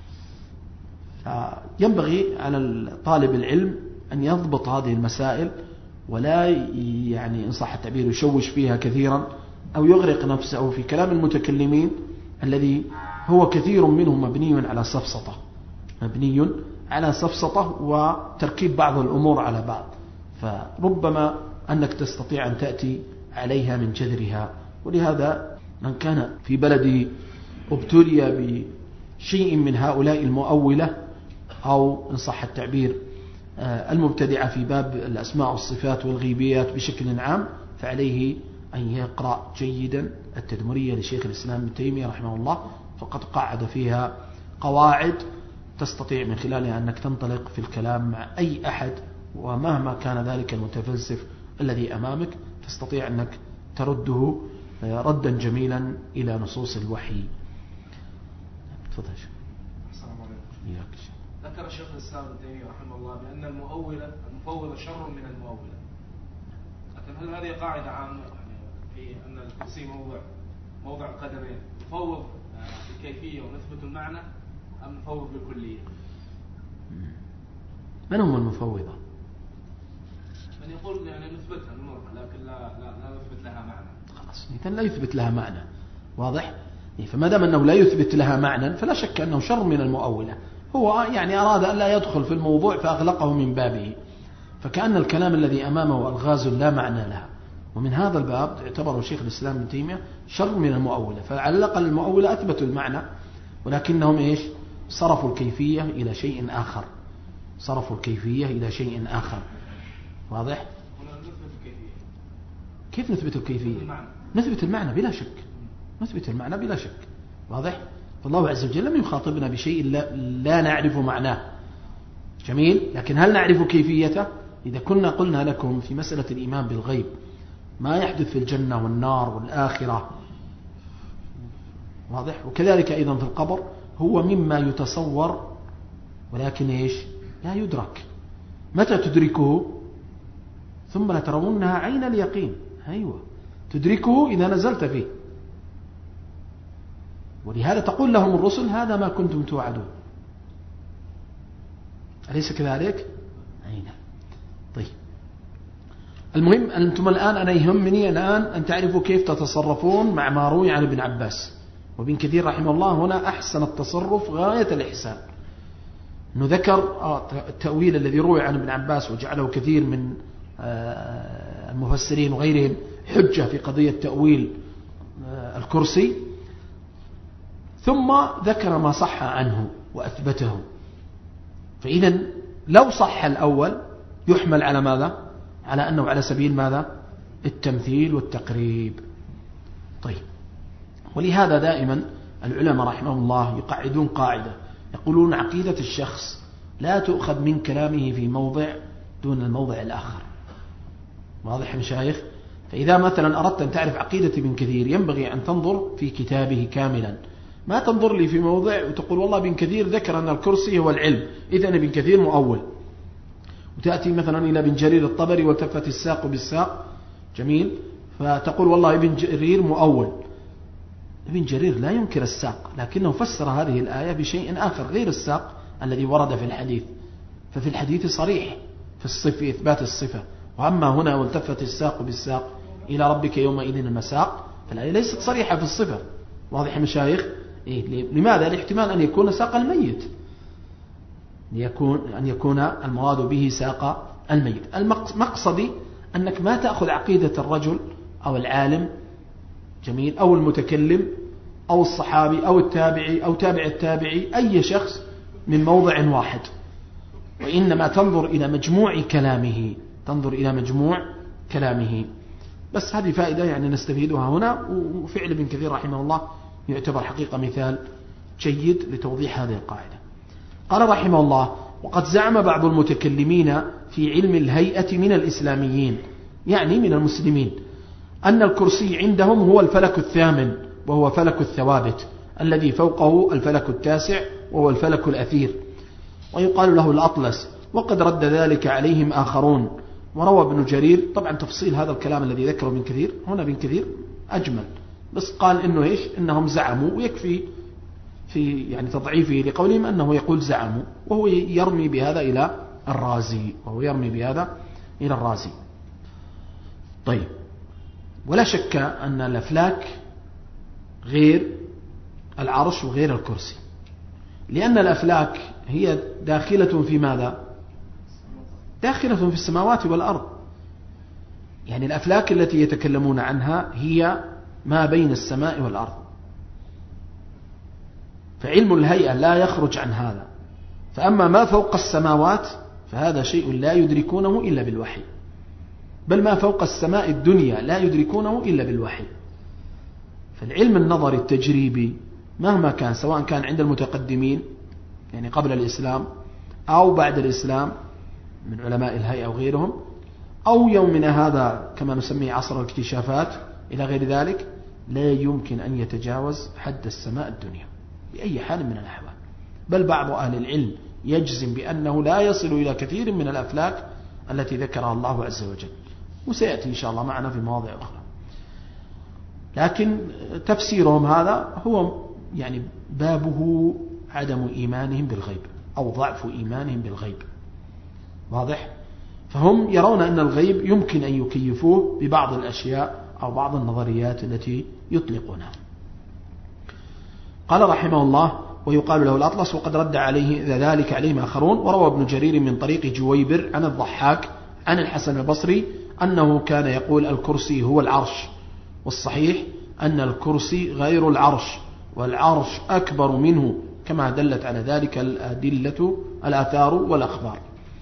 ينبغي على طالب العلم أن يضبط هذه المسائل ولا يعني إن صح التعبير يشوش فيها كثيرا، أو يغرق نفسه في كلام المتكلمين الذي هو كثير منه مبني على سفسطة مبني على سفسطة وتركيب بعض الأمور على بعض، فربما أنك تستطيع أن تأتي عليها من جذرها. ولهذا من كان في بلده ابتلي بشيء من هؤلاء المؤولة أو إن صح التعبير المبتدعة في باب الأسماء والصفات والغيبيات بشكل عام، فعليه أن يقرأ جيدا التدمرية لشيخ الإسلام ابن تيمية رحمه الله، فقد قعد فيها قواعد تستطيع من خلالها أنك تنطلق في الكلام مع أي أحد، ومهما كان ذلك المتفلسف الذي أمامك تستطيع أنك ترده ردا جميلا إلى نصوص الوحي. تفضل. السلام عليكم. ذكر الشيخ الإسلام ابن تيمية رحمه الله بأن المؤولة المفوضة شر من المؤولة، لكن هل هذه قاعدة عامة في أن الكرسي موضع موضع قدمين، نفوض بالكيفية ونثبت المعنى أم نفوض بالكلية؟ من هم المفوضة؟ من يقول يعني نثبتها نمرها لكن لا لا لا نثبت لها معنى. خلاص إذا لا يثبت لها معنى، واضح؟ فما دام أنه لا يثبت لها معنى فلا شك أنه شر من المؤولة. هو يعني أراد أن لا يدخل في الموضوع فأغلقه من بابه، فكأن الكلام الذي أمامه ألغاز لا معنى لها، ومن هذا الباب اعتبره شيخ الإسلام ابن تيمية شر من المؤولة. فعلى الأقل المؤولة أثبتوا المعنى ولكنهم إيش؟ صرفوا الكيفية إلى شيء آخر، صرفوا الكيفية إلى شيء آخر. واضح؟ كيف نثبت الكيفية؟ نثبت المعنى بلا شك، نثبت المعنى بلا شك. واضح؟ فالله عز وجل لم يخاطبنا بشيء لا, لا نعرف معناه. جميل. لكن هل نعرف كيفيته؟ إذا كنا قلنا لكم في مسألة الإيمان بالغيب ما يحدث في الجنة والنار والآخرة، واضح؟ وكذلك أيضا في القبر هو مما يتصور ولكن إيش؟ لا يدرك. متى تدركه؟ ثم لترونها عين اليقين. أيوة، تدركه إذا نزلت فيه. ولهذا تقول لهم الرسل هذا ما كنتم توعدون، أليس كذلك؟ أين؟ طيب، المهم أنتم الآن أنا يهمني الآن أن تعرفوا كيف تتصرفون مع ما روي عن ابن عباس. وابن كثير رحمه الله هنا أحسن التصرف غاية الإحسان، أنه ذكر التأويل الذي روي عن ابن عباس وجعله كثير من المفسرين وغيرهم حجة في قضية تأويل الكرسي، ثم ذكر ما صح عنه وأثبته. فإذا لو صح الأول يحمل على ماذا؟ على أنه على سبيل ماذا؟ التمثيل والتقريب. طيب، ولهذا دائما العلماء رحمهم الله يقعدون قاعدة، يقولون عقيدة الشخص لا تؤخذ من كلامه في موضع دون الموضع الآخر. واضح يا مشايخ؟ فإذا مثلا أردت أن تعرف عقيدة ابن كثير ينبغي أن تنظر في كتابه كاملا، ما تنظر لي في موضع وتقول والله ابن كثير ذكر أن الكرسي هو العلم إذا ابن كثير مؤول، وتأتي مثلا إلى ابن جرير الطبري والتفت الساق بالساق، جميل، فتقول والله ابن جرير مؤول. ابن جرير لا ينكر الساق، لكنه فسر هذه الآية بشيء آخر غير الساق الذي ورد في الحديث. ففي الحديث صريح في الصفة، إثبات الصفة، وأما هنا والتفت الساق بالساق إلى ربك يومئذ المساق، فالآية ليست صريحة في الصفة. واضح يا مشايخ؟ إيه؟ لماذا؟ لاحتمال أن يكون ساق الميت، ليكون أن يكون المراد به ساق الميت. المقصد أنك ما تأخذ عقيدة الرجل أو العالم، جميل، أو المتكلم أو الصحابي أو التابعي أو تابع التابعي، أي شخص من موضع واحد، وإنما تنظر إلى مجموع كلامه، تنظر إلى مجموع كلامه. بس هذه فائدة يعني نستفيدها هنا، وفعل ابن كثير رحمه الله يعتبر حقيقة مثال جيد لتوضيح هذه القاعدة. قال رحمه الله: وقد زعم بعض المتكلمين في علم الهيئة من الإسلاميين، يعني من المسلمين، أن الكرسي عندهم هو الفلك الثامن، وهو فلك الثوابت الذي فوقه الفلك التاسع وهو الفلك الأثير، ويقال له الأطلس. وقد رد ذلك عليهم آخرون. وروى ابن جرير، طبعا تفصيل هذا الكلام الذي ذكره ابن كثير هنا ابن كثير أجمل، بس قال إنه إيش؟ إنهم زعموا، ويكفي في يعني تضعيفه لقولهم أنه يقول زعموا، وهو يرمي بهذا إلى الرازي، وهو يرمي بهذا إلى الرازي. طيب، ولا شك أن الأفلاك غير العرش وغير الكرسي، لأن الأفلاك هي داخلة في ماذا؟ داخلة في السماوات والأرض. يعني الأفلاك التي يتكلمون عنها هي ما بين السماء والأرض، فعلم الهيئة لا يخرج عن هذا. فأما ما فوق السماوات فهذا شيء لا يدركونه إلا بالوحي، بل ما فوق السماء الدنيا لا يدركونه إلا بالوحي. فالعلم النظري التجريبي مهما كان، سواء كان عند المتقدمين يعني قبل الإسلام أو بعد الإسلام من علماء الهيئة وغيرهم، أو يومنا هذا كما نسميه عصر الاكتشافات إلى غير ذلك، لا يمكن أن يتجاوز حد السماء الدنيا بأي حال من الأحوال. بل بعض أهل العلم يجزم بأنه لا يصل إلى كثير من الأفلاك التي ذكرها الله عز وجل، وسيأتي إن شاء الله معنا في مواضع أخرى. لكن تفسيرهم هذا هو يعني بابه عدم إيمانهم بالغيب أو ضعف إيمانهم بالغيب، واضح؟ فهم يرون أن الغيب يمكن أن يكيفوه ببعض الأشياء أو بعض النظريات التي يطلقونها. قال رحمه الله: ويقال له الأطلس، وقد رد عليه ذلك عليهم آخرون. وروى ابن جرير من طريق جويبر عن الضحاك عن الحسن البصري أنه كان يقول الكرسي هو العرش، والصحيح أن الكرسي غير العرش، والعرش أكبر منه، كما دلت على ذلك الأدلة الآثار والأخبار.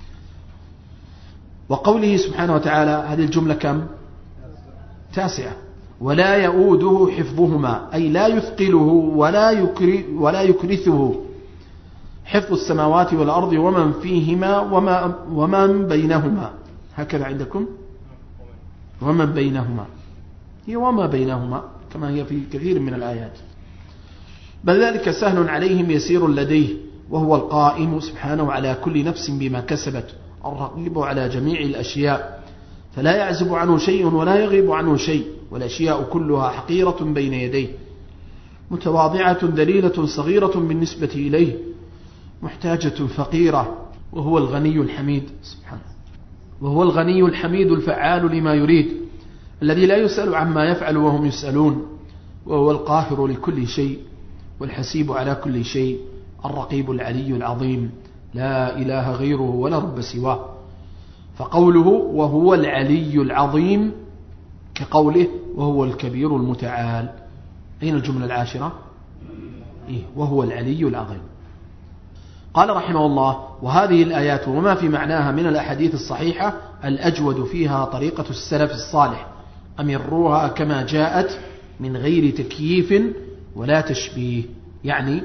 وقوله سبحانه وتعالى، هذه الجملة كم؟ تاسعة. ولا يؤوده حفظهما، أي لا يثقله ولا يكري ولا يكرثه حفظ السماوات والأرض ومن فيهما وما ومن بينهما. هكذا عندكم؟ ومن بينهما، هي وما بينهما كما هي في كثير من الآيات. بل ذلك سهل عليهم يسير لديه، وهو القائم سبحانه على كل نفس بما كسبت، الرقيب على جميع الأشياء، فلا يعزب عنه شيء ولا يغيب عنه شيء، والأشياء كلها حقيرة بين يديه، متواضعة ذليلة صغيرة بالنسبة إليه، محتاجة فقيرة، وهو الغني الحميد سبحانه، وهو الغني الحميد الفعال لما يريد، الذي لا يسأل عما يفعل وهم يسألون، وهو القاهر لكل شيء والحسيب على كل شيء، الرقيب العلي العظيم، لا إله غيره ولا رب سواه. فقوله وهو العلي العظيم كقوله وهو الكبير المتعال. أين الجملة العاشرة؟ إيه، وهو العلي العظيم. قال رحمه الله: وهذه الآيات وما في معناها من الأحاديث الصحيحة الأجود فيها طريقة السلف الصالح، أمروها كما جاءت من غير تكييف ولا تشبيه. يعني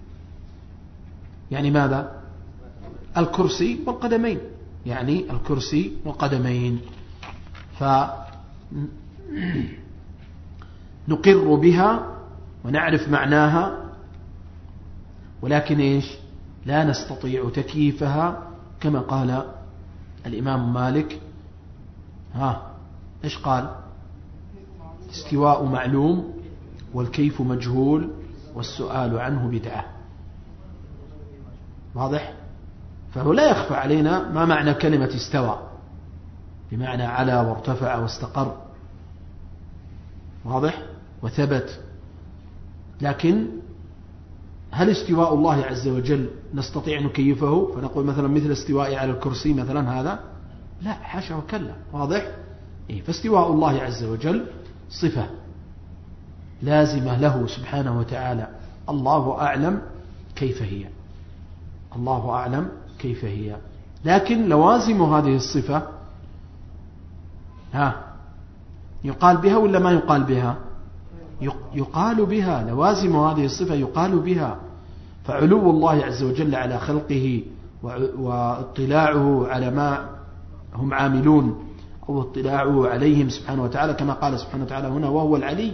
يعني ماذا؟ الكرسي والقدمين، يعني الكرسي والقدمين. فنقر بها ونعرف معناها، ولكن إيش؟ لا نستطيع تكييفها، كما قال الإمام مالك. ها إيش قال؟ استواء معلوم والكيف مجهول والسؤال عنه بدعة. واضح؟ فهو لا يخفى علينا ما معنى كلمة استوى، بمعنى على وارتفع واستقر، واضح؟ وثبت. لكن هل استواء الله عز وجل نستطيع أن نكيفه فنقول مثلا مثل استواء على الكرسي مثلا؟ هذا لا، حاشا وكلا. واضح؟ إيه، فاستواء الله عز وجل صفة لازمة له سبحانه وتعالى، الله أعلم كيف هي، الله أعلم كيف هي. لكن لوازم هذه الصفة ها يقال بها ولا ما يقال بها؟ يقال بها. لوازم هذه الصفة يقال بها. فعلو الله عز وجل على خلقه واطلاعه على ما هم عاملون، أو اطلاعه عليهم سبحانه وتعالى، كما قال سبحانه وتعالى هنا وهو العلي.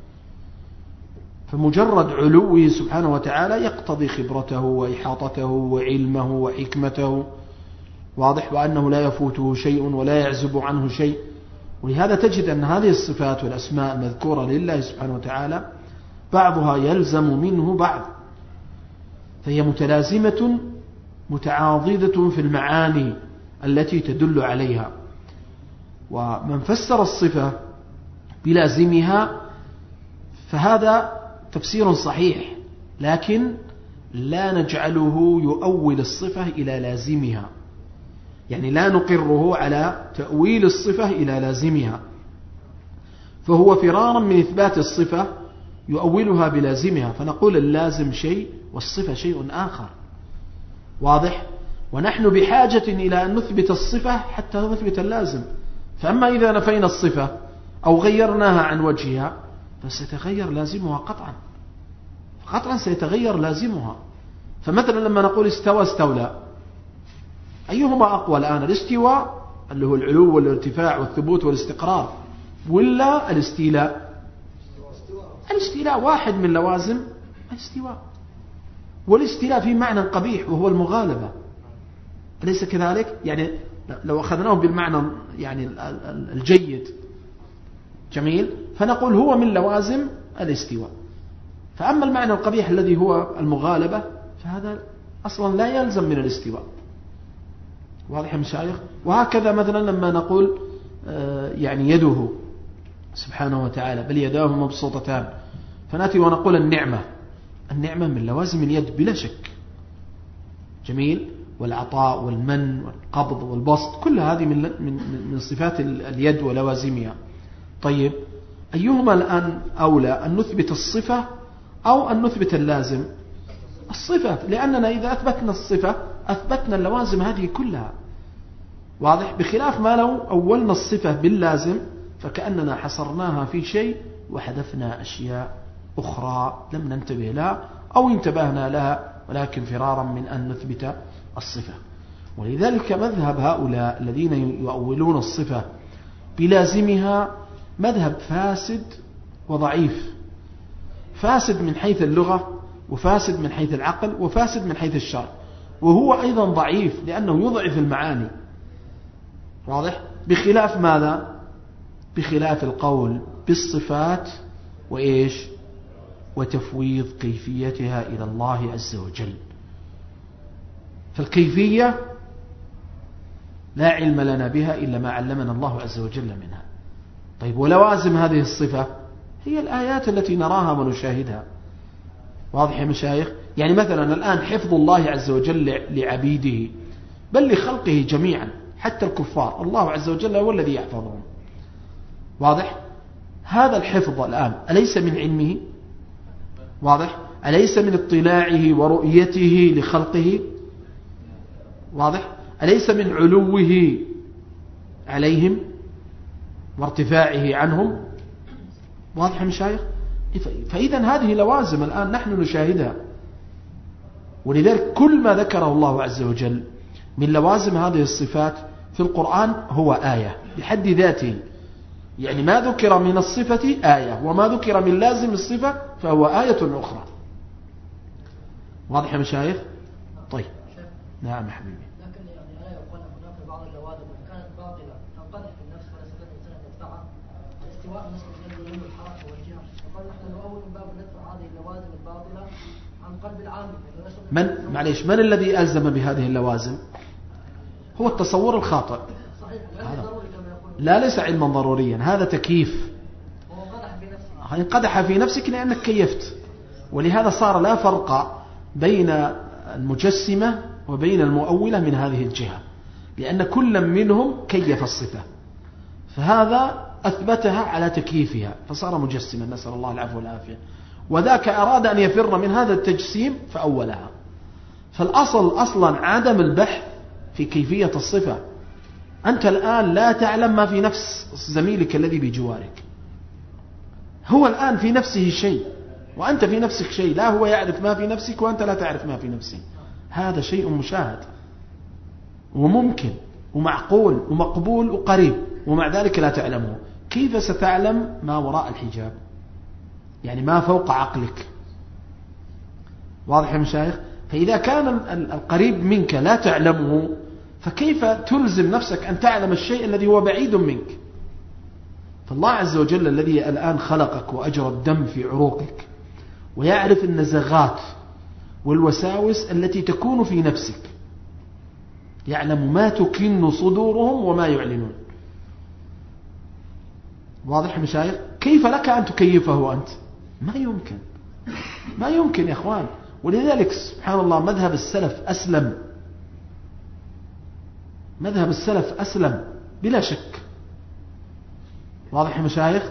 فمجرد علوه سبحانه وتعالى يقتضي خبرته وإحاطته وعلمه وحكمته، واضح؟ وأنه لا يفوته شيء ولا يعزب عنه شيء. ولهذا تجد أن هذه الصفات والأسماء المذكورة لله سبحانه وتعالى بعضها يلزم منه بعض، فهي متلازمة متعاضدة في المعاني التي تدل عليها. ومن فسر الصفة بلازمها، فهذا تفسير صحيح، لكن لا نجعله يؤول الصفة إلى لازمها، يعني لا نقره على تأويل الصفة إلى لازمها، فهو فرارا من إثبات الصفة يؤولها بلازمها، فنقول اللازم شيء والصفة شيء آخر. واضح؟ ونحن بحاجة إلى أن نثبت الصفة حتى نثبت اللازم، فأما إذا نفينا الصفة أو غيرناها عن وجهها فسيتغير لازمها قطعا، قطعا سيتغير لازمها. فمثلا لما نقول استوى استولى، أيهما أقوى الآن؟ الاستواء اللي هو العلو والارتفاع والثبوت والاستقرار، ولا الاستيلاء؟ الاستيلاء واحد من لوازم الاستواء، والاستيلاء في معنى قبيح وهو المغالبة، أليس كذلك؟ يعني لو أخذناه بالمعنى يعني الجيد جميل، فنقول هو من لوازم الاستواء. فأما المعنى القبيح الذي هو المغالبة فهذا أصلا لا يلزم من الاستواء. واضح يا مشايخ؟ وهكذا مثلا لما نقول يعني يده سبحانه وتعالى بل يداه مبسوطتان، فنأتي ونقول النعمة، النعمة من لوازم اليد بلا شك، جميل، والعطاء والمن والقبض والبسط كل هذه من من من صفات اليد ولوازمها. طيب أيهما الآن أولى، أن نثبت الصفة أو أن نثبت اللازم؟ الصفة، لأننا إذا أثبتنا الصفة أثبتنا اللوازم هذه كلها. واضح؟ بخلاف ما لو أولنا الصفة باللازم فكأننا حصرناها في شيء وحذفنا أشياء أخرى لم ننتبه لها أو انتبهنا لها، ولكن فرارا من أن نثبت الصفة. ولذلك مذهب هؤلاء الذين يؤولون الصفة بلازمها مذهب فاسد وضعيف، فاسد من حيث اللغة وفاسد من حيث العقل وفاسد من حيث الشرع، وهو أيضا ضعيف لأنه يضعف المعاني. واضح؟ بخلاف ماذا؟ بخلاف القول بالصفات وإيش؟ وتفويض كيفيتها إلى الله عز وجل. فالكيفية لا علم لنا بها إلا ما علمنا الله عز وجل منها. طيب ولوازم هذه الصفة هي الآيات التي نراها ونشاهدها. واضح يا مشايخ؟ يعني مثلا الآن حفظ الله عز وجل لعبيده بل لخلقه جميعا حتى الكفار، الله عز وجل هو الذي يحفظهم. واضح؟ هذا الحفظ الآن أليس من علمه؟ واضح؟ أليس من اطلاعه ورؤيته لخلقه؟ واضح؟ أليس من علوه عليهم وارتفاعه عنهم؟ واضح يا مشايخ؟ فإذا هذه لوازم الآن نحن نشاهدها. ولذلك كل ما ذكره الله عز وجل من لوازم هذه الصفات في القرآن هو آية بحد ذاته، يعني ما ذكر من الصفة آية وما ذكر من لازم الصفة فهو آية أخرى. واضح يا مشايخ؟ طيب نعم يا حبيبي. لكن يعني لا يقول هناك بعض اللوازم إن كانت باطلة تنقدح في النفس ولا يستطيع الإنسان أن يدفعها، الاستواء نسبة إلى العلو الحركة والجهة، فقال نحن نؤول من باب ندفع هذه اللوازم الباطلة عن قلب العام. من معليش من الذي ألزم بهذه اللوازم؟ هو التصور الخاطئ. صحيح. لا ليس علما ضروريا، هذا تكييف. هو قدح في نفسه. انقدح في نفسك لأنك كيفت، ولهذا صار لا فرق بين المجسمة وبين المؤولة من هذه الجهة، لأن كل منهم كيف الصفة، فهذا أثبتها على تكييفها فصار مجسما، نسأل الله العفو والعافية، وذاك أراد أن يفر من هذا التجسيم فأولها. فالأصل أصلا عدم البحث في كيفية الصفة. أنت الآن لا تعلم ما في نفس زميلك الذي بجوارك، هو الآن في نفسه شيء وأنت في نفسك شيء، لا هو يعرف ما في نفسك وأنت لا تعرف ما في نفسه. هذا شيء مشاهد وممكن ومعقول ومقبول وقريب، ومع ذلك لا تعلمه. كيف ستعلم ما وراء الحجاب؟ يعني ما فوق عقلك. واضح يا مشايخ؟ فإذا كان القريب منك لا تعلمه فكيف تلزم نفسك أن تعلم الشيء الذي هو بعيد منك؟ فالله عز وجل الذي الآن خلقك وأجرى الدم في عروقك ويعرف النزغات والوساوس التي تكون في نفسك، يعلم ما تكن صدورهم وما يعلنون. واضح يا مشايخ؟ كيف لك أن تكيفه أنت؟ ما يمكن، ما يمكن يا إخوان. ولذلك سبحان الله مذهب السلف أسلم، مذهب السلف أسلم بلا شك. واضح يا مشايخ؟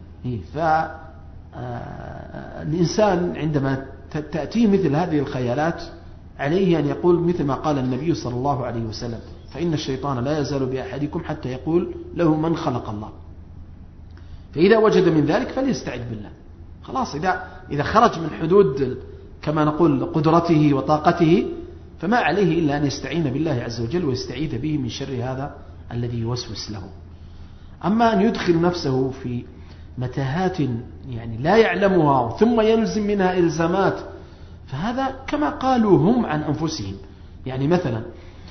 فالإنسان عندما تأتيه مثل هذه الخيالات عليه أن يقول مثل ما قال النبي صلى الله عليه وسلم: فإن الشيطان لا يزال بأحدكم حتى يقول له من خلق الله. فإذا وجد من ذلك فليستعذ بالله. خلاص، إذا إذا خرج من حدود كما نقول قدرته وطاقته فما عليه إلا أن يستعين بالله عز وجل ويستعيذ به من شر هذا الذي يوسوس له. أما أن يدخل نفسه في متاهات يعني لا يعلمها ثم يلزم منها إلزامات، فهذا كما قالوا هم عن أنفسهم. يعني مثلا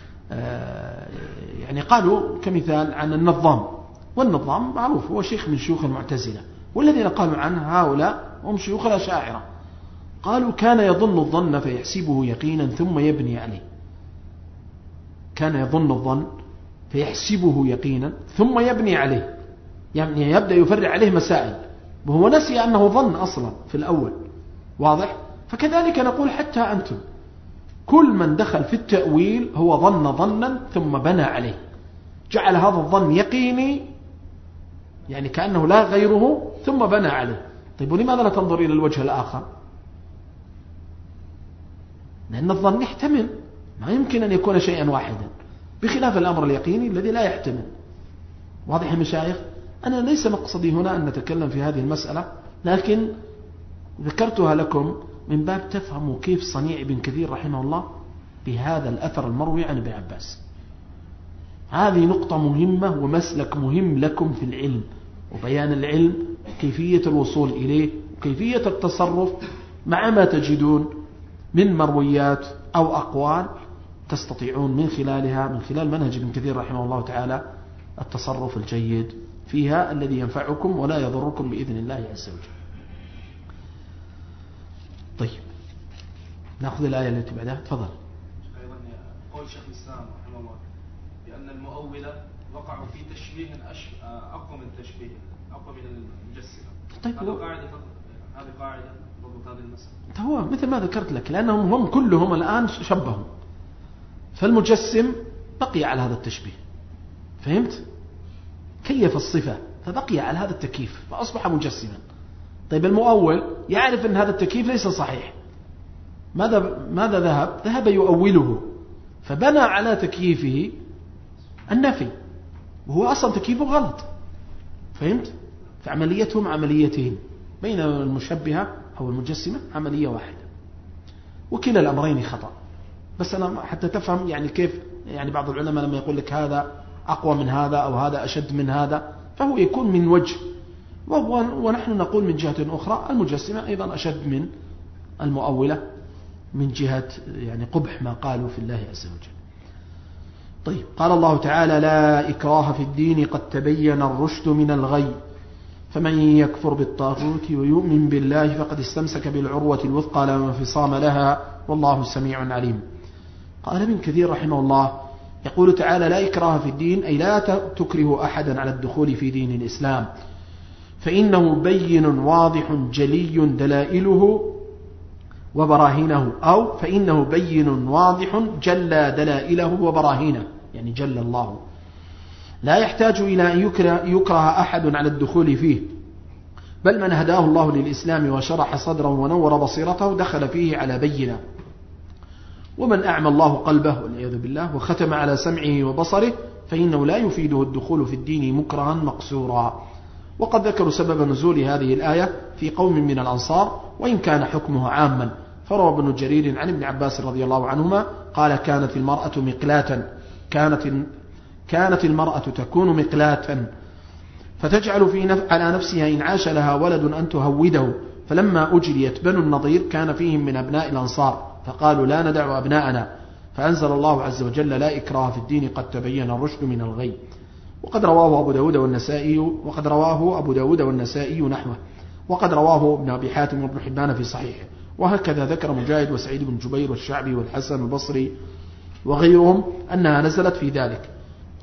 يعني قالوا كمثال عن النظام، والنظام معروف هو شيخ من شيوخ المعتزلة، والذين قالوا عنه هؤلاء هم شيوخ الأشاعرة. قالوا كان يظن الظن فيحسبه يقينا ثم يبني عليه. كان يظن الظن فيحسبه يقينا ثم يبني عليه، يعني يبدأ يفرع عليه مسائل وهو نسي أنه ظن أصلا في الأول. واضح؟ فكذلك نقول حتى أنتم، كل من دخل في التأويل هو ظن ظنا ثم بنى عليه، جعل هذا الظن يقيني يعني كأنه لا غيره ثم بنى عليه. طيب ولماذا لا تنظر إلى الوجه الآخر؟ لأن الظن يحتمل، ما يمكن أن يكون شيئا واحدا، بخلاف الأمر اليقيني الذي لا يحتمل. واضح يا مشايخ؟ أنا ليس مقصدي هنا أن نتكلم في هذه المسألة، لكن ذكرتها لكم من باب تفهموا كيف صنيع ابن كثير رحمه الله بهذا الأثر المروي عن ابن عباس. هذه نقطة مهمة ومسلك مهم لكم في العلم وبيان العلم، كيفية الوصول إليه وكيفية التصرف مع ما تجدون من مرويات أو أقوال تستطيعون من خلالها، من خلال منهج ابن كثير رحمه الله تعالى، التصرف الجيد فيها الذي ينفعكم ولا يضركم بإذن الله عز وجل. طيب نأخذ الآية التي بعدها. تفضل. أيضا قول شيخ الإسلام رحمه الله بأن المؤولة وقعوا في تشبيه أقوى من التشبيه، أقوى من المجسمة. طيب هذه قاعدة، هذه قاعدة ضبط هذه المسألة. هو مثل ما ذكرت لك، لأنهم هم كلهم الآن شبهوا، فالمجسم بقي على هذا التشبيه، فهمت؟ كيف الصفة فبقي على هذا التكييف فأصبح مجسما. طيب المؤول يعرف أن هذا التكييف ليس صحيح، ماذا ماذا ذهب؟ ذهب يؤوله، فبنى على تكييفه النفي، وهو أصلا تكييفه غلط. فهمت؟ فعمليتهم عمليتين، بين المشبهة أو المجسمة عملية واحدة، وكلا الأمرين خطأ. بس أنا حتى تفهم يعني كيف، يعني بعض العلماء لما يقول لك هذا أقوى من هذا أو هذا أشد من هذا فهو يكون من وجه، ونحن نقول من جهة أخرى المجسمة أيضا أشد من المؤولة من جهة يعني قبح ما قالوا في الله عز وجل. طيب قال الله تعالى: لا إكراه في الدين قد تبين الرشد من الغي فمن يكفر بالطاغوت ويؤمن بالله فقد استمسك بالعروة الوثقى لا انفصام لها والله سميع عليم. قال ابن كثير رحمه الله يقول تعالى: لا إكراه في الدين، أي لا تكره أحدا على الدخول في دين الإسلام، فإنه بين واضح جلي دلائله وبراهينه، أو فإنه بين واضح جلى دلائله وبراهينه، يعني جل الله، لا يحتاج إلى أن يكره, يكره أحد على الدخول فيه، بل من هداه الله للإسلام وشرح صدره ونور بصيرته دخل فيه على بينة، ومن أعمى الله قلبه والعياذ بالله وختم على سمعه وبصره فإنه لا يفيده الدخول في الدين مكرها مقصورا. وقد ذكروا سبب نزول هذه الآية في قوم من الأنصار وإن كان حكمه عاما، فروى ابن جرير عن ابن عباس رضي الله عنهما قال: كانت المرأة مقلاتا كانت كانت المرأة تكون مقلاتا فتجعل في نف... على نفسها إن عاش لها ولد أن تهوده، فلما أجليت بنو النضير كان فيهم من أبناء الأنصار فقالوا: لا ندع أبناءنا، فأنزل الله عز وجل: لا إكراه في الدين قد تبين الرشد من الغي. وقد رواه أبو داود والنسائي وقد رواه أبو داود والنسائي نحوه، وقد رواه ابن أبي حاتم وابن حبان في صحيحه، وهكذا ذكر مجاهد وسعيد بن جبير والشعبي والحسن البصري وغيرهم أنها نزلت في ذلك.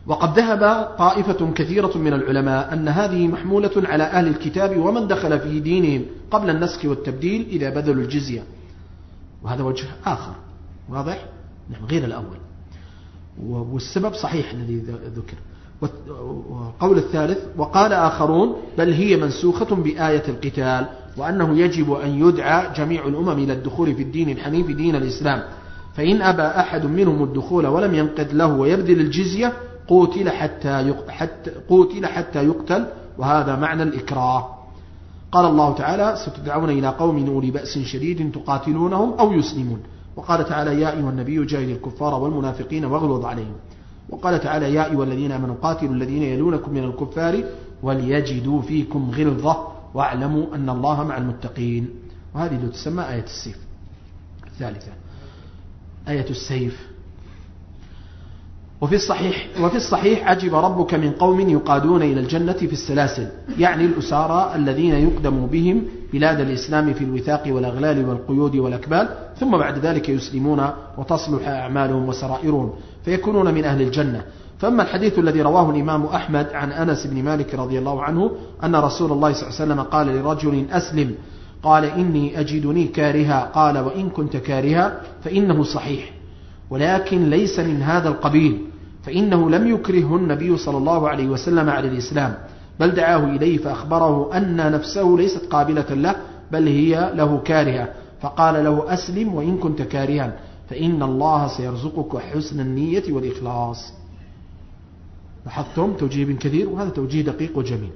وقد ذهب طائفة كثيرة من العلماء أن هذه محمولة على أهل الكتاب ومن دخل في دينهم قبل النسخ والتبديل إذا بذلوا الجزية، وهذا وجه آخر واضح؟ نعم غير الأول، والسبب صحيح الذي ذكر. والقول الثالث وقال آخرون بل هي منسوخة بآية القتال، وأنه يجب أن يدعى جميع الأمم إلى الدخول في الدين الحنيف دين الإسلام، فإن أبى أحد منهم الدخول ولم ينقذ له ويبذل الجزية قوتل حتى حتى قوتل حتى يقتل، وهذا معنى الإكراه. قال الله تعالى ستدعون إلى قوم أولي بأس شديد تقاتلونهم أو يسلمون. وقال تعالى يا أيها النبي جاهد الكفار والمنافقين واغلظ عليهم. وقال تعالى يا أيها الذين آمنوا قاتلوا الذين يلونكم من الكفار وليجدوا فيكم غلظة واعلموا أن الله مع المتقين. وهذه اللي تسمى آية السيف. الثالثة آية السيف. وفي الصحيح وفي الصحيح عجب ربك من قوم يقادون إلى الجنة في السلاسل، يعني الأسارى الذين يقدم بهم بلاد الإسلام في الوثاق والأغلال والقيود والأكبال، ثم بعد ذلك يسلمون وتصلح أعمالهم وسرائرهم فيكونون من أهل الجنة. فأما الحديث الذي رواه الإمام أحمد عن أنس بن مالك رضي الله عنه أن رسول الله صلى الله عليه وسلم قال لرجل أسلم، قال إني أجدني كارها، قال وإن كنت كارها فإنه صحيح، ولكن ليس من هذا القبيل، فإنه لم يكره النبي صلى الله عليه وسلم على الإسلام، بل دعاه إليه فأخبره أن نفسه ليست قابلة له بل هي له كارهة، فقال له أسلم وإن كنت كارها فإن الله سيرزقك حسن النية والإخلاص. لاحظتم توجيه كثير، وهذا توجيه دقيق وجميل.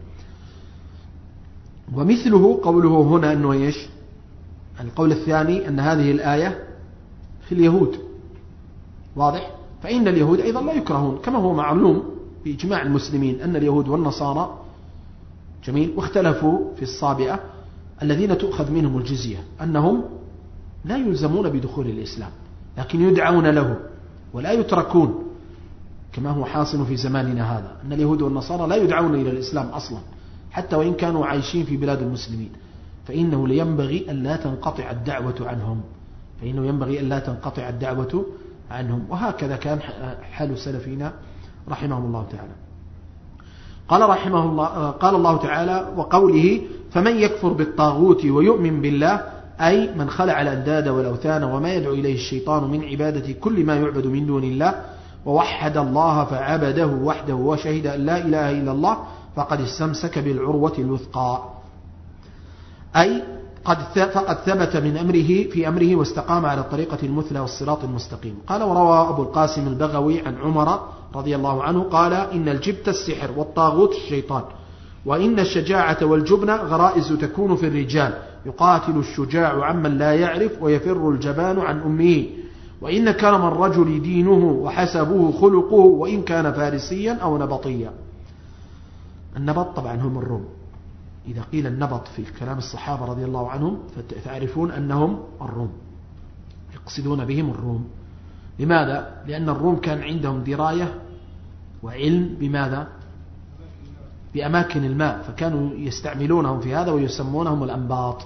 ومثله قوله هنا أنه إيش؟ القول الثاني أن هذه الآية في اليهود، واضح؟ فإن اليهود أيضا لا يكرهون، كما هو معلوم بإجماع المسلمين أن اليهود والنصارى جميل، واختلفوا في الصابئة الذين تؤخذ منهم الجزية أنهم لا يلزمون بدخول الإسلام، لكن يدعون له ولا يتركون، كما هو حاصل في زماننا هذا أن اليهود والنصارى لا يدعون إلى الإسلام أصلا حتى وإن كانوا عايشين في بلاد المسلمين، فإنه ينبغي أن لا تنقطع الدعوة عنهم فإنه ينبغي أن لا تنقطع الدعوة عنهم وهكذا كان حال سلفنا رحمهم الله تعالى. قال رحمه الله قال الله تعالى وقوله فمن يكفر بالطاغوت ويؤمن بالله، أي من خلع الأنداد والأوثان وما يدعو إليه الشيطان من عبادة كل ما يعبد من دون الله، ووحد الله فعبده وحده وشهد أن لا إله إلا الله، فقد استمسك بالعروة الوثقى، أي قد فقد ثبت من أمره في أمره واستقام على الطريقة المثلى والصراط المستقيم. قال وروى أبو القاسم البغوي عن عمر رضي الله عنه قال إن الجبت السحر والطاغوت الشيطان، وإن الشجاعة والجبن غرائز تكون في الرجال، يقاتل الشجاع عمن لا يعرف ويفر الجبان عن أمه، وإن كرم الرجل دينه وحسبه خلقه وإن كان فارسيا أو نبطيا. النبط طبعا هم الروم، إذا قيل النبط في كلام الصحابة رضي الله عنهم فتعرفون أنهم الروم، يقصدون بهم الروم. لماذا؟ لأن الروم كان عندهم دراية وعلم بماذا؟ بأماكن الماء، فكانوا يستعملونهم في هذا ويسمونهم الأنباط،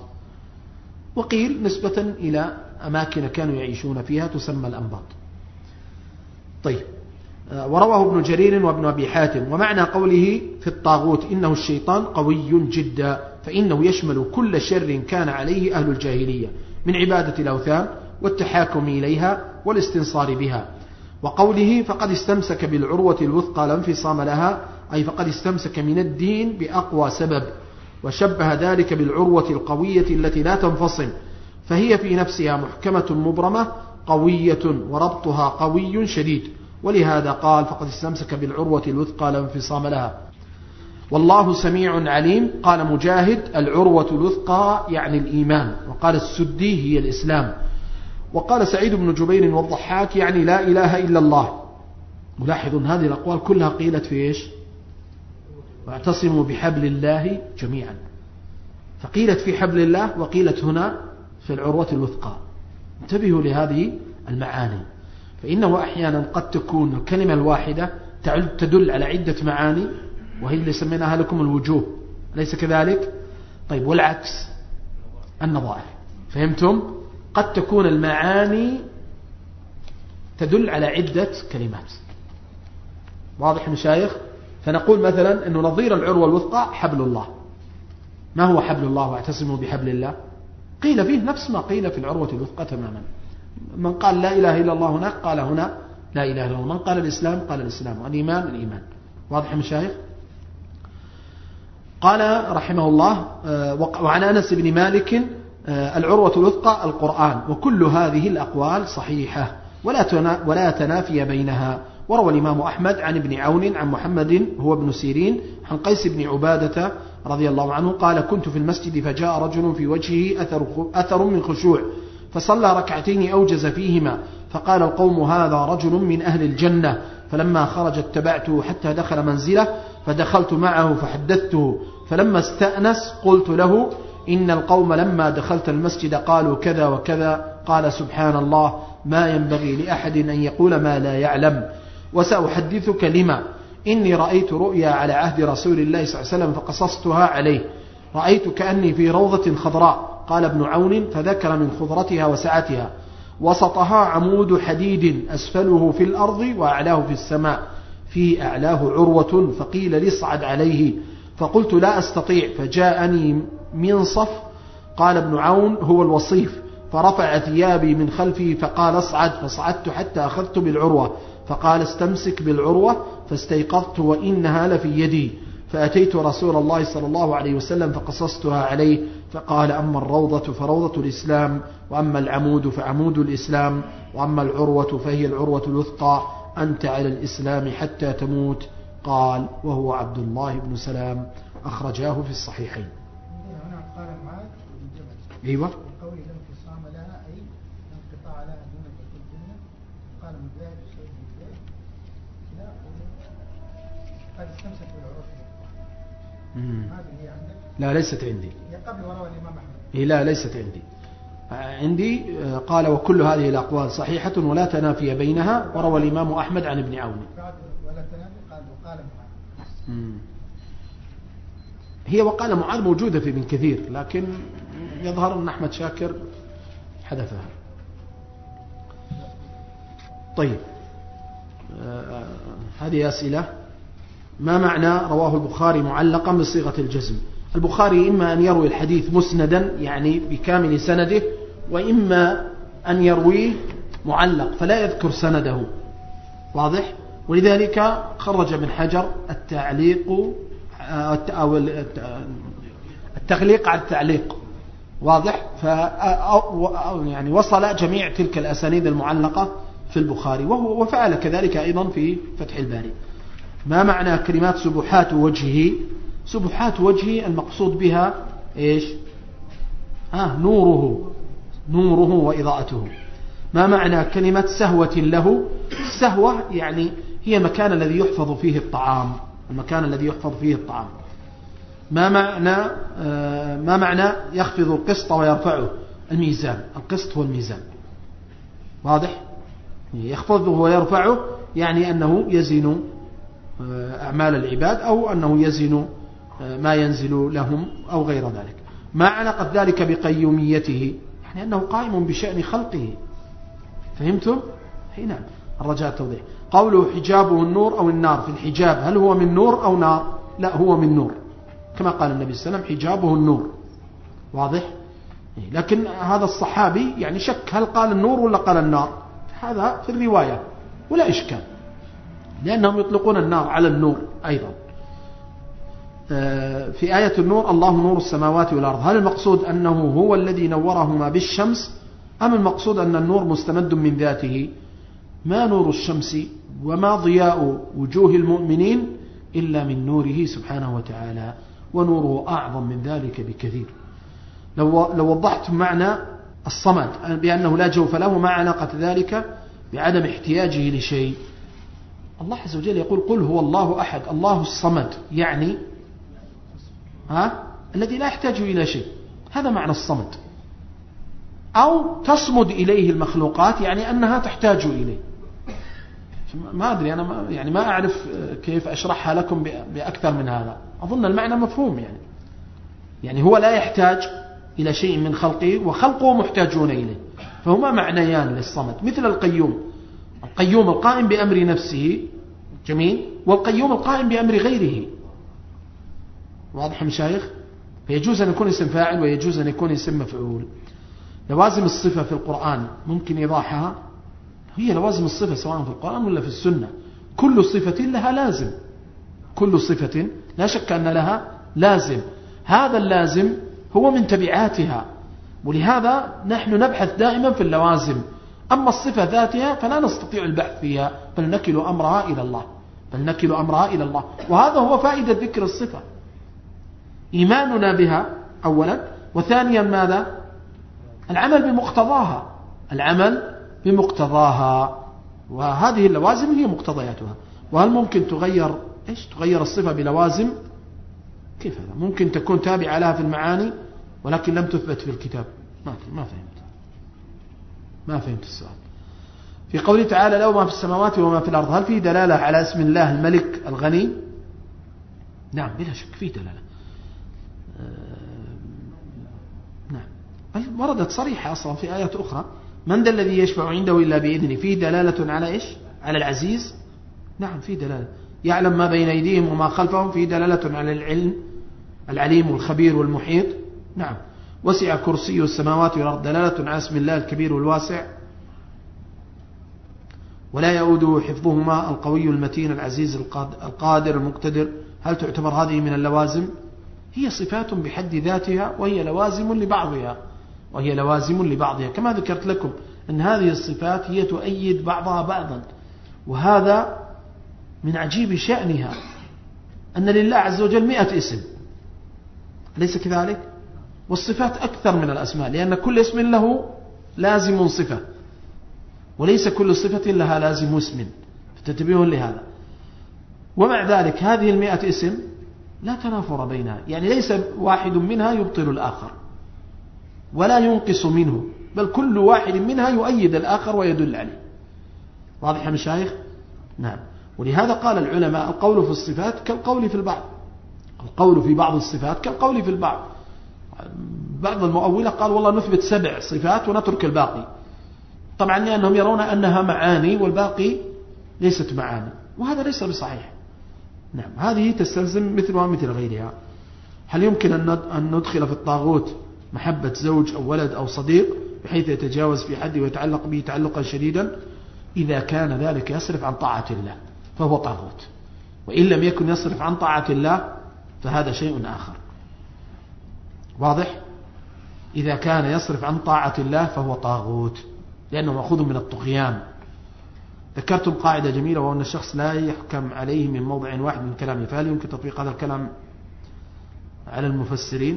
وقيل نسبة إلى أماكن كانوا يعيشون فيها تسمى الأنباط. طيب، ورواه ابن جرير وابن أبي حاتم. ومعنى قوله في الطاغوت إنه الشيطان قوي جدا، فإنه يشمل كل شر كان عليه أهل الجاهلية من عبادة الأوثان والتحاكم إليها والاستنصار بها. وقوله فقد استمسك بالعروة الوثقى لا انفصام لها، أي فقد استمسك من الدين بأقوى سبب، وشبه ذلك بالعروة القوية التي لا تنفصل، فهي في نفسها محكمة مبرمة قوية وربطها قوي شديد، ولهذا قال فقد استمسك بالعروة الوثقى لا انفصام لها. والله سميع عليم. قال مجاهد العروة الوثقى يعني الإيمان، وقال السدي هي الإسلام، وقال سعيد بن جبير والضحاك يعني لا إله إلا الله. ولاحظوا هذه الأقوال كلها قيلت في إيش؟ واعتصموا بحبل الله جميعا، فقيلت في حبل الله وقيلت هنا في العروة الوثقى. انتبهوا لهذه المعاني، فإنه أحيانا قد تكون الكلمة الواحدة تدل على عدة معاني، وهي اللي سميناها لكم الوجوه، أليس كذلك؟ طيب، والعكس النظائر. فهمتم؟ قد تكون المعاني تدل على عدة كلمات، واضح مشايخ؟ فنقول مثلا أنه نظير العروة الوثقى حبل الله. ما هو حبل الله واعتصموا بحبل الله؟ قيل فيه نفس ما قيل في العروة الوثقى تماما. من قال لا إله إلا الله هناك قال هنا لا إله إلا الله، من قال الإسلام قال الإسلام، والإيمان الإيمان. واضح مشايخ؟ قال رحمه الله وعن أنس بن مالك العروة الوثقى القرآن، وكل هذه الأقوال صحيحة ولا تنافي بينها. وروى الإمام أحمد عن ابن عون عن محمد هو ابن سيرين عن قيس بن عبادة رضي الله عنه قال كنت في المسجد فجاء رجل في وجهه أثر, أثر من خشوع فصلى ركعتين أوجز فيهما، فقال القوم هذا رجل من أهل الجنة. فلما خرج اتبعته حتى دخل منزله، فدخلت معه فحدثته، فلما استأنس قلت له إن القوم لما دخلت المسجد قالوا كذا وكذا. قال سبحان الله، ما ينبغي لأحد أن يقول ما لا يعلم، وسأحدثك لما. إني رأيت رؤيا على عهد رسول الله صلى الله عليه وسلم فقصصتها عليه، رأيت كأني في روضة خضراء. قال ابن عون فذكر من خضرتها وسعتها، وسطها عمود حديد أسفله في الأرض وأعلاه في السماء، في أعلاه عروة، فقيل لي اصعد عليه، فقلت لا أستطيع، فجاءني منصف. قال ابن عون هو الوصيف، فرفع ثيابي من خلفي فقال اصعد، فصعدت حتى أخذت بالعروة، فقال استمسك بالعروة، فاستيقظت وإنها لفي يدي، فأتيت رسول الله صلى الله عليه وسلم فقصصتها عليه، فقال أما الروضة فروضة الإسلام، وأما العمود فعمود الإسلام، وأما العروة فهي العروة الوثقى، أنت على الإسلام حتى تموت. قال وهو عبد الله بن سلام، أخرجاه في الصحيحين. أيوة. لا ليست عندي. لا ليست عندي. عندي قال وكل هذه الأقوال صحيحة ولا تنافي بينها، وروى الإمام أحمد عن ابن عون. هي وقال معاذ موجودة في ابن كثير، لكن يظهر أن أحمد شاكر حذفها. طيب آه هذه أسئلة. ما معنى رواه البخاري معلقا بصيغة الجزم؟ البخاري إما أن يروي الحديث مسندا يعني بكامل سنده، وإما أن يرويه معلق فلا يذكر سنده. واضح؟ ولذلك خرج ابن حجر التعليق أو التغليق على التعليق. واضح؟ ف يعني وصل جميع تلك الأسانيد المعلقة في البخاري، وهو وفعل كذلك أيضا في فتح الباري. ما معنى كلمات سبحات وجهه؟ سبحات وجهه المقصود بها إيش؟ آه نوره نوره وإضاءته. ما معنى كلمة سهوة له؟ السهوة يعني هي المكان الذي يحفظ فيه الطعام، المكان الذي يحفظ فيه الطعام. ما معنى آه ما معنى يخفض القسط ويرفعه؟ الميزان، القسط هو الميزان. واضح؟ يخفضه ويرفعه يعني أنه يزن أعمال العباد، أو أنه يزن ما ينزل لهم أو غير ذلك. ما علاقة ذلك بقيوميته؟ يعني أنه قائم بشأن خلقه. فهمتم؟ نعم. الرجاء التوضيح. قوله حجابه النور أو النار، في الحجاب هل هو من نور أو نار؟ لا، هو من نور، كما قال النبي صلى الله عليه وسلم حجابه النور. واضح؟ لكن هذا الصحابي يعني شك هل قال النور ولا قال النار، هذا في الرواية ولا إشكال، لأنهم يطلقون النار على النور أيضا. في آية النور الله نور السماوات والأرض، هل المقصود أنه هو الذي نورهما بالشمس، أم المقصود أن النور مستمد من ذاته؟ ما نور الشمس وما ضياء وجوه المؤمنين إلا من نوره سبحانه وتعالى، ونوره أعظم من ذلك بكثير. لو, لو وضحت معنى الصمد بأنه لا جوف له، ما علاقة ذلك بعدم احتياجه لشيء؟ الله عز وجل يقول قل هو الله أحد الله الصمد، يعني ها الذي لا يحتاج إلى شيء، هذا معنى الصمد. أو تصمد إليه المخلوقات يعني أنها تحتاج إليه. ما أدري أنا ما يعني ما أعرف كيف أشرحها لكم بأكثر من هذا. أظن المعنى مفهوم. يعني يعني هو لا يحتاج إلى شيء من خلقه وخلقه محتاجون إليه، فهما معنيان للصمد. مثل القيوم، القيوم القائم بأمر نفسه جميل. والقيوم القائم بأمر غيره. واضح مشايخ؟ فيجوز أن يكون اسم فاعل ويجوز أن يكون اسم مفعول. لوازم الصفة في القرآن ممكن إيضاحها، هي لوازم الصفة سواء في القرآن ولا في السنة، كل صفة لها لازم، كل صفة لا شك أن لها لازم، هذا اللازم هو من تبعاتها، ولهذا نحن نبحث دائما في اللوازم. أما الصفة ذاتها فلا نستطيع البحث فيها، بل نكل أمرها إلى الله، بل نكل أمرها إلى الله. وهذا هو فائدة ذكر الصفة، إيماننا بها أولا، وثانيا ماذا؟ العمل بمقتضاها، العمل بمقتضاها. وهذه اللوازم هي مقتضياتها. وهل ممكن تغير إيش تغير الصفة بلوازم؟ كيف هذا؟ ممكن تكون تابعة لها في المعاني ولكن لم تثبت في الكتاب. ما ما فهمت ما فهمت السؤال. في قوله تعالى له ما في السماوات وما في الأرض، هل في دلالة على اسم الله الملك الغني؟ نعم بلا شك في دلالة. نعم بل وردت صريحة أصلا في آيات أخرى، من ذا الذي يشفع عنده إلا بإذنه، في دلالة على إيش؟ على العزيز. نعم في دلالة. يعلم ما بين أيديهم وما خلفهم، في دلالة على العلم العليم والخبير والمحيط. نعم. وسع كرسي السماوات والأرض، دلالة على اسم الله الكبير والواسع. ولا يؤوده حفظهما، القوي المتين العزيز القادر المقتدر، هل تعتبر هذه من اللوازم؟ هي صفات بحد ذاتها، وهي لوازم لبعضها وهي لوازم لبعضها كما ذكرت لكم أن هذه الصفات هي تؤيد بعضها بعضا. وهذا من عجيب شأنها أن لله عز وجل مئة اسم، أليس كذلك؟ والصفات أكثر من الأسماء، لأن كل اسم له لازم صفة، وليس كل صفة لها لازم اسم، فتنتبهون لهذا. ومع ذلك هذه المئة اسم لا تنافر بينها، يعني ليس واحد منها يبطل الآخر ولا ينقص منه، بل كل واحد منها يؤيد الآخر ويدل عليه. واضح يا مشايخ؟ نعم. ولهذا قال العلماء القول في الصفات كالقول في البعض، القول في بعض الصفات كالقول في البعض. بعض المؤولة قال والله نثبت سبع صفات ونترك الباقي، طبعا لأنهم يرون أنها معاني والباقي ليست معاني، وهذا ليس بصحيح. نعم هذه تستلزم مثلها مثل غيرها. هل يمكن أن ندخل في الطاغوت محبة زوج أو ولد أو صديق بحيث يتجاوز في حد ويتعلق به تعلقا شديدا؟ إذا كان ذلك يصرف عن طاعة الله فهو طاغوت، وإن لم يكن يصرف عن طاعة الله فهذا شيء آخر. واضح؟ إذا كان يصرف عن طاعة الله فهو طاغوت، لأنه مأخوذ من الطغيان. ذكرتم قاعدة جميلة، وأن الشخص لا يحكم عليه من موضع واحد من كلامه، فهل يمكن تطبيق هذا الكلام على المفسرين؟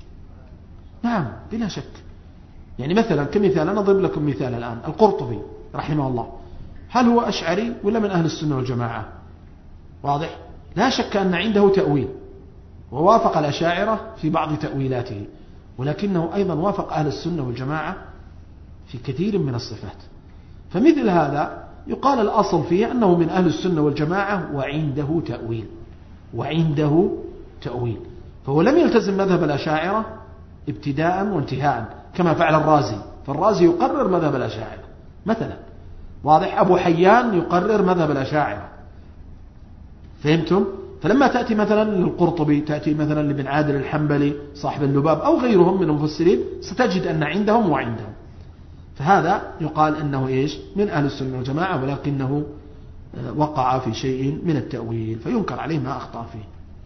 نعم بلا شك. يعني مثلا كمثال أنا أضرب لكم مثال الآن، القرطبي رحمه الله هل هو أشعري ولا من أهل السنة والجماعة؟ واضح؟ لا شك أن عنده تأويل، ووافق الأشاعرة في بعض تأويلاته، ولكنه أيضا وافق أهل السنة والجماعة في كثير من الصفات. فمثل هذا يقال الأصل فيه أنه من أهل السنة والجماعة وعنده تأويل وعنده تأويل فهو لم يلتزم مذهب الأشاعرة ابتداء وانتهاء كما فعل الرازي، فالرازي يقرر مذهب الأشاعرة مثلا. واضح؟ أبو حيان يقرر مذهب الأشاعرة. فهمتم؟ فلما تأتي مثلا للقرطبي، تأتي مثلا لابن عادل الحنبلي صاحب اللباب أو غيرهم من المفسرين، ستجد أن عندهم وعندهم. فهذا يقال أنه إيش؟ من أهل السنة والجماعة، ولكنه وقع في شيء من التأويل فينكر عليه ما أخطأ فيه.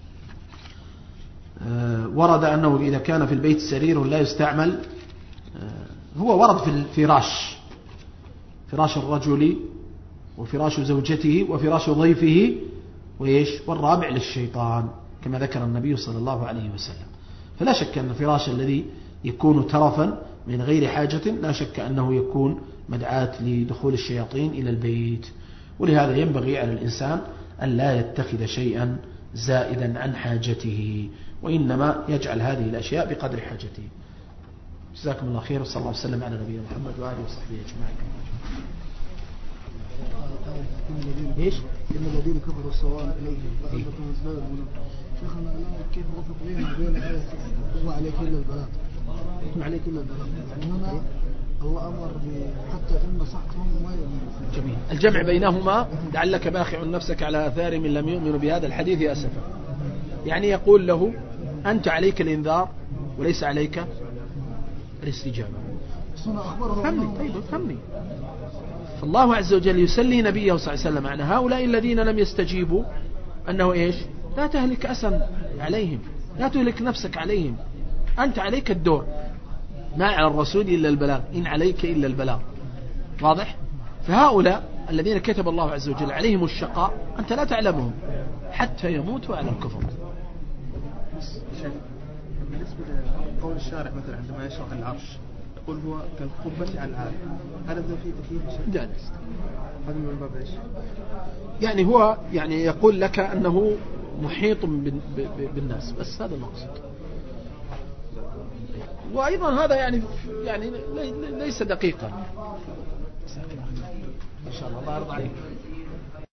ورد أنه إذا كان في البيت سرير لا يستعمل، هو ورد في الفراش، فراش الرجل وفراش زوجته وفراش ضيفه وإيش؟ والرابع للشيطان كما ذكر النبي صلى الله عليه وسلم. فلا شك أن الفراش الذي يكون ترفا من غير حاجة لا شك أنه يكون مدعاة لدخول الشياطين إلى البيت، ولهذا ينبغي على الإنسان أن لا يتخذ شيئا زائدا عن حاجته، وإنما يجعل هذه الأشياء بقدر حاجته. جزاكم الله خير، وصلى الله وسلم على نبينا محمد وآله وصحبه أجمعين. ايش؟ إن الذين كفروا سواء إليهم شيخنا كيف وصف بين بين آية وعليك إلا البلاغ وعليك إلا البلاغ، يعني هنا الله أمر حتى إن نصحتهم ما يؤمنون. جميل. الجمع بينهما لعلك باخع نفسك على آثار من لم يؤمنوا بهذا الحديث أسفا. يعني يقول له أنت عليك الإنذار وليس عليك الاستجابة. فهمني طيب فهمني. فالله عز وجل يسلي نبيه صلى الله عليه وسلم عن هؤلاء الذين لم يستجيبوا أنه إيش؟ لا تهلك أسا عليهم، لا تهلك نفسك عليهم، أنت عليك الدور، ما على الرسول إلا البلاغ، إن عليك إلا البلاغ. واضح؟ فهؤلاء الذين كتب الله عز وجل عليهم الشقاء أنت لا تعلمهم حتى يموتوا على الكفر. بالنسبة لقول الشارع مثلا عندما يشرح العرش يقول هو كالقبة على العالم، هل هذا فيه تكييف شيء؟ جالس. هذا من باب ايش؟ يعني هو يعني يقول لك أنه محيط بالناس، بس هذا المقصود. وأيضا هذا يعني يعني ليس دقيقا. إن شاء الله الله يرضى عليك.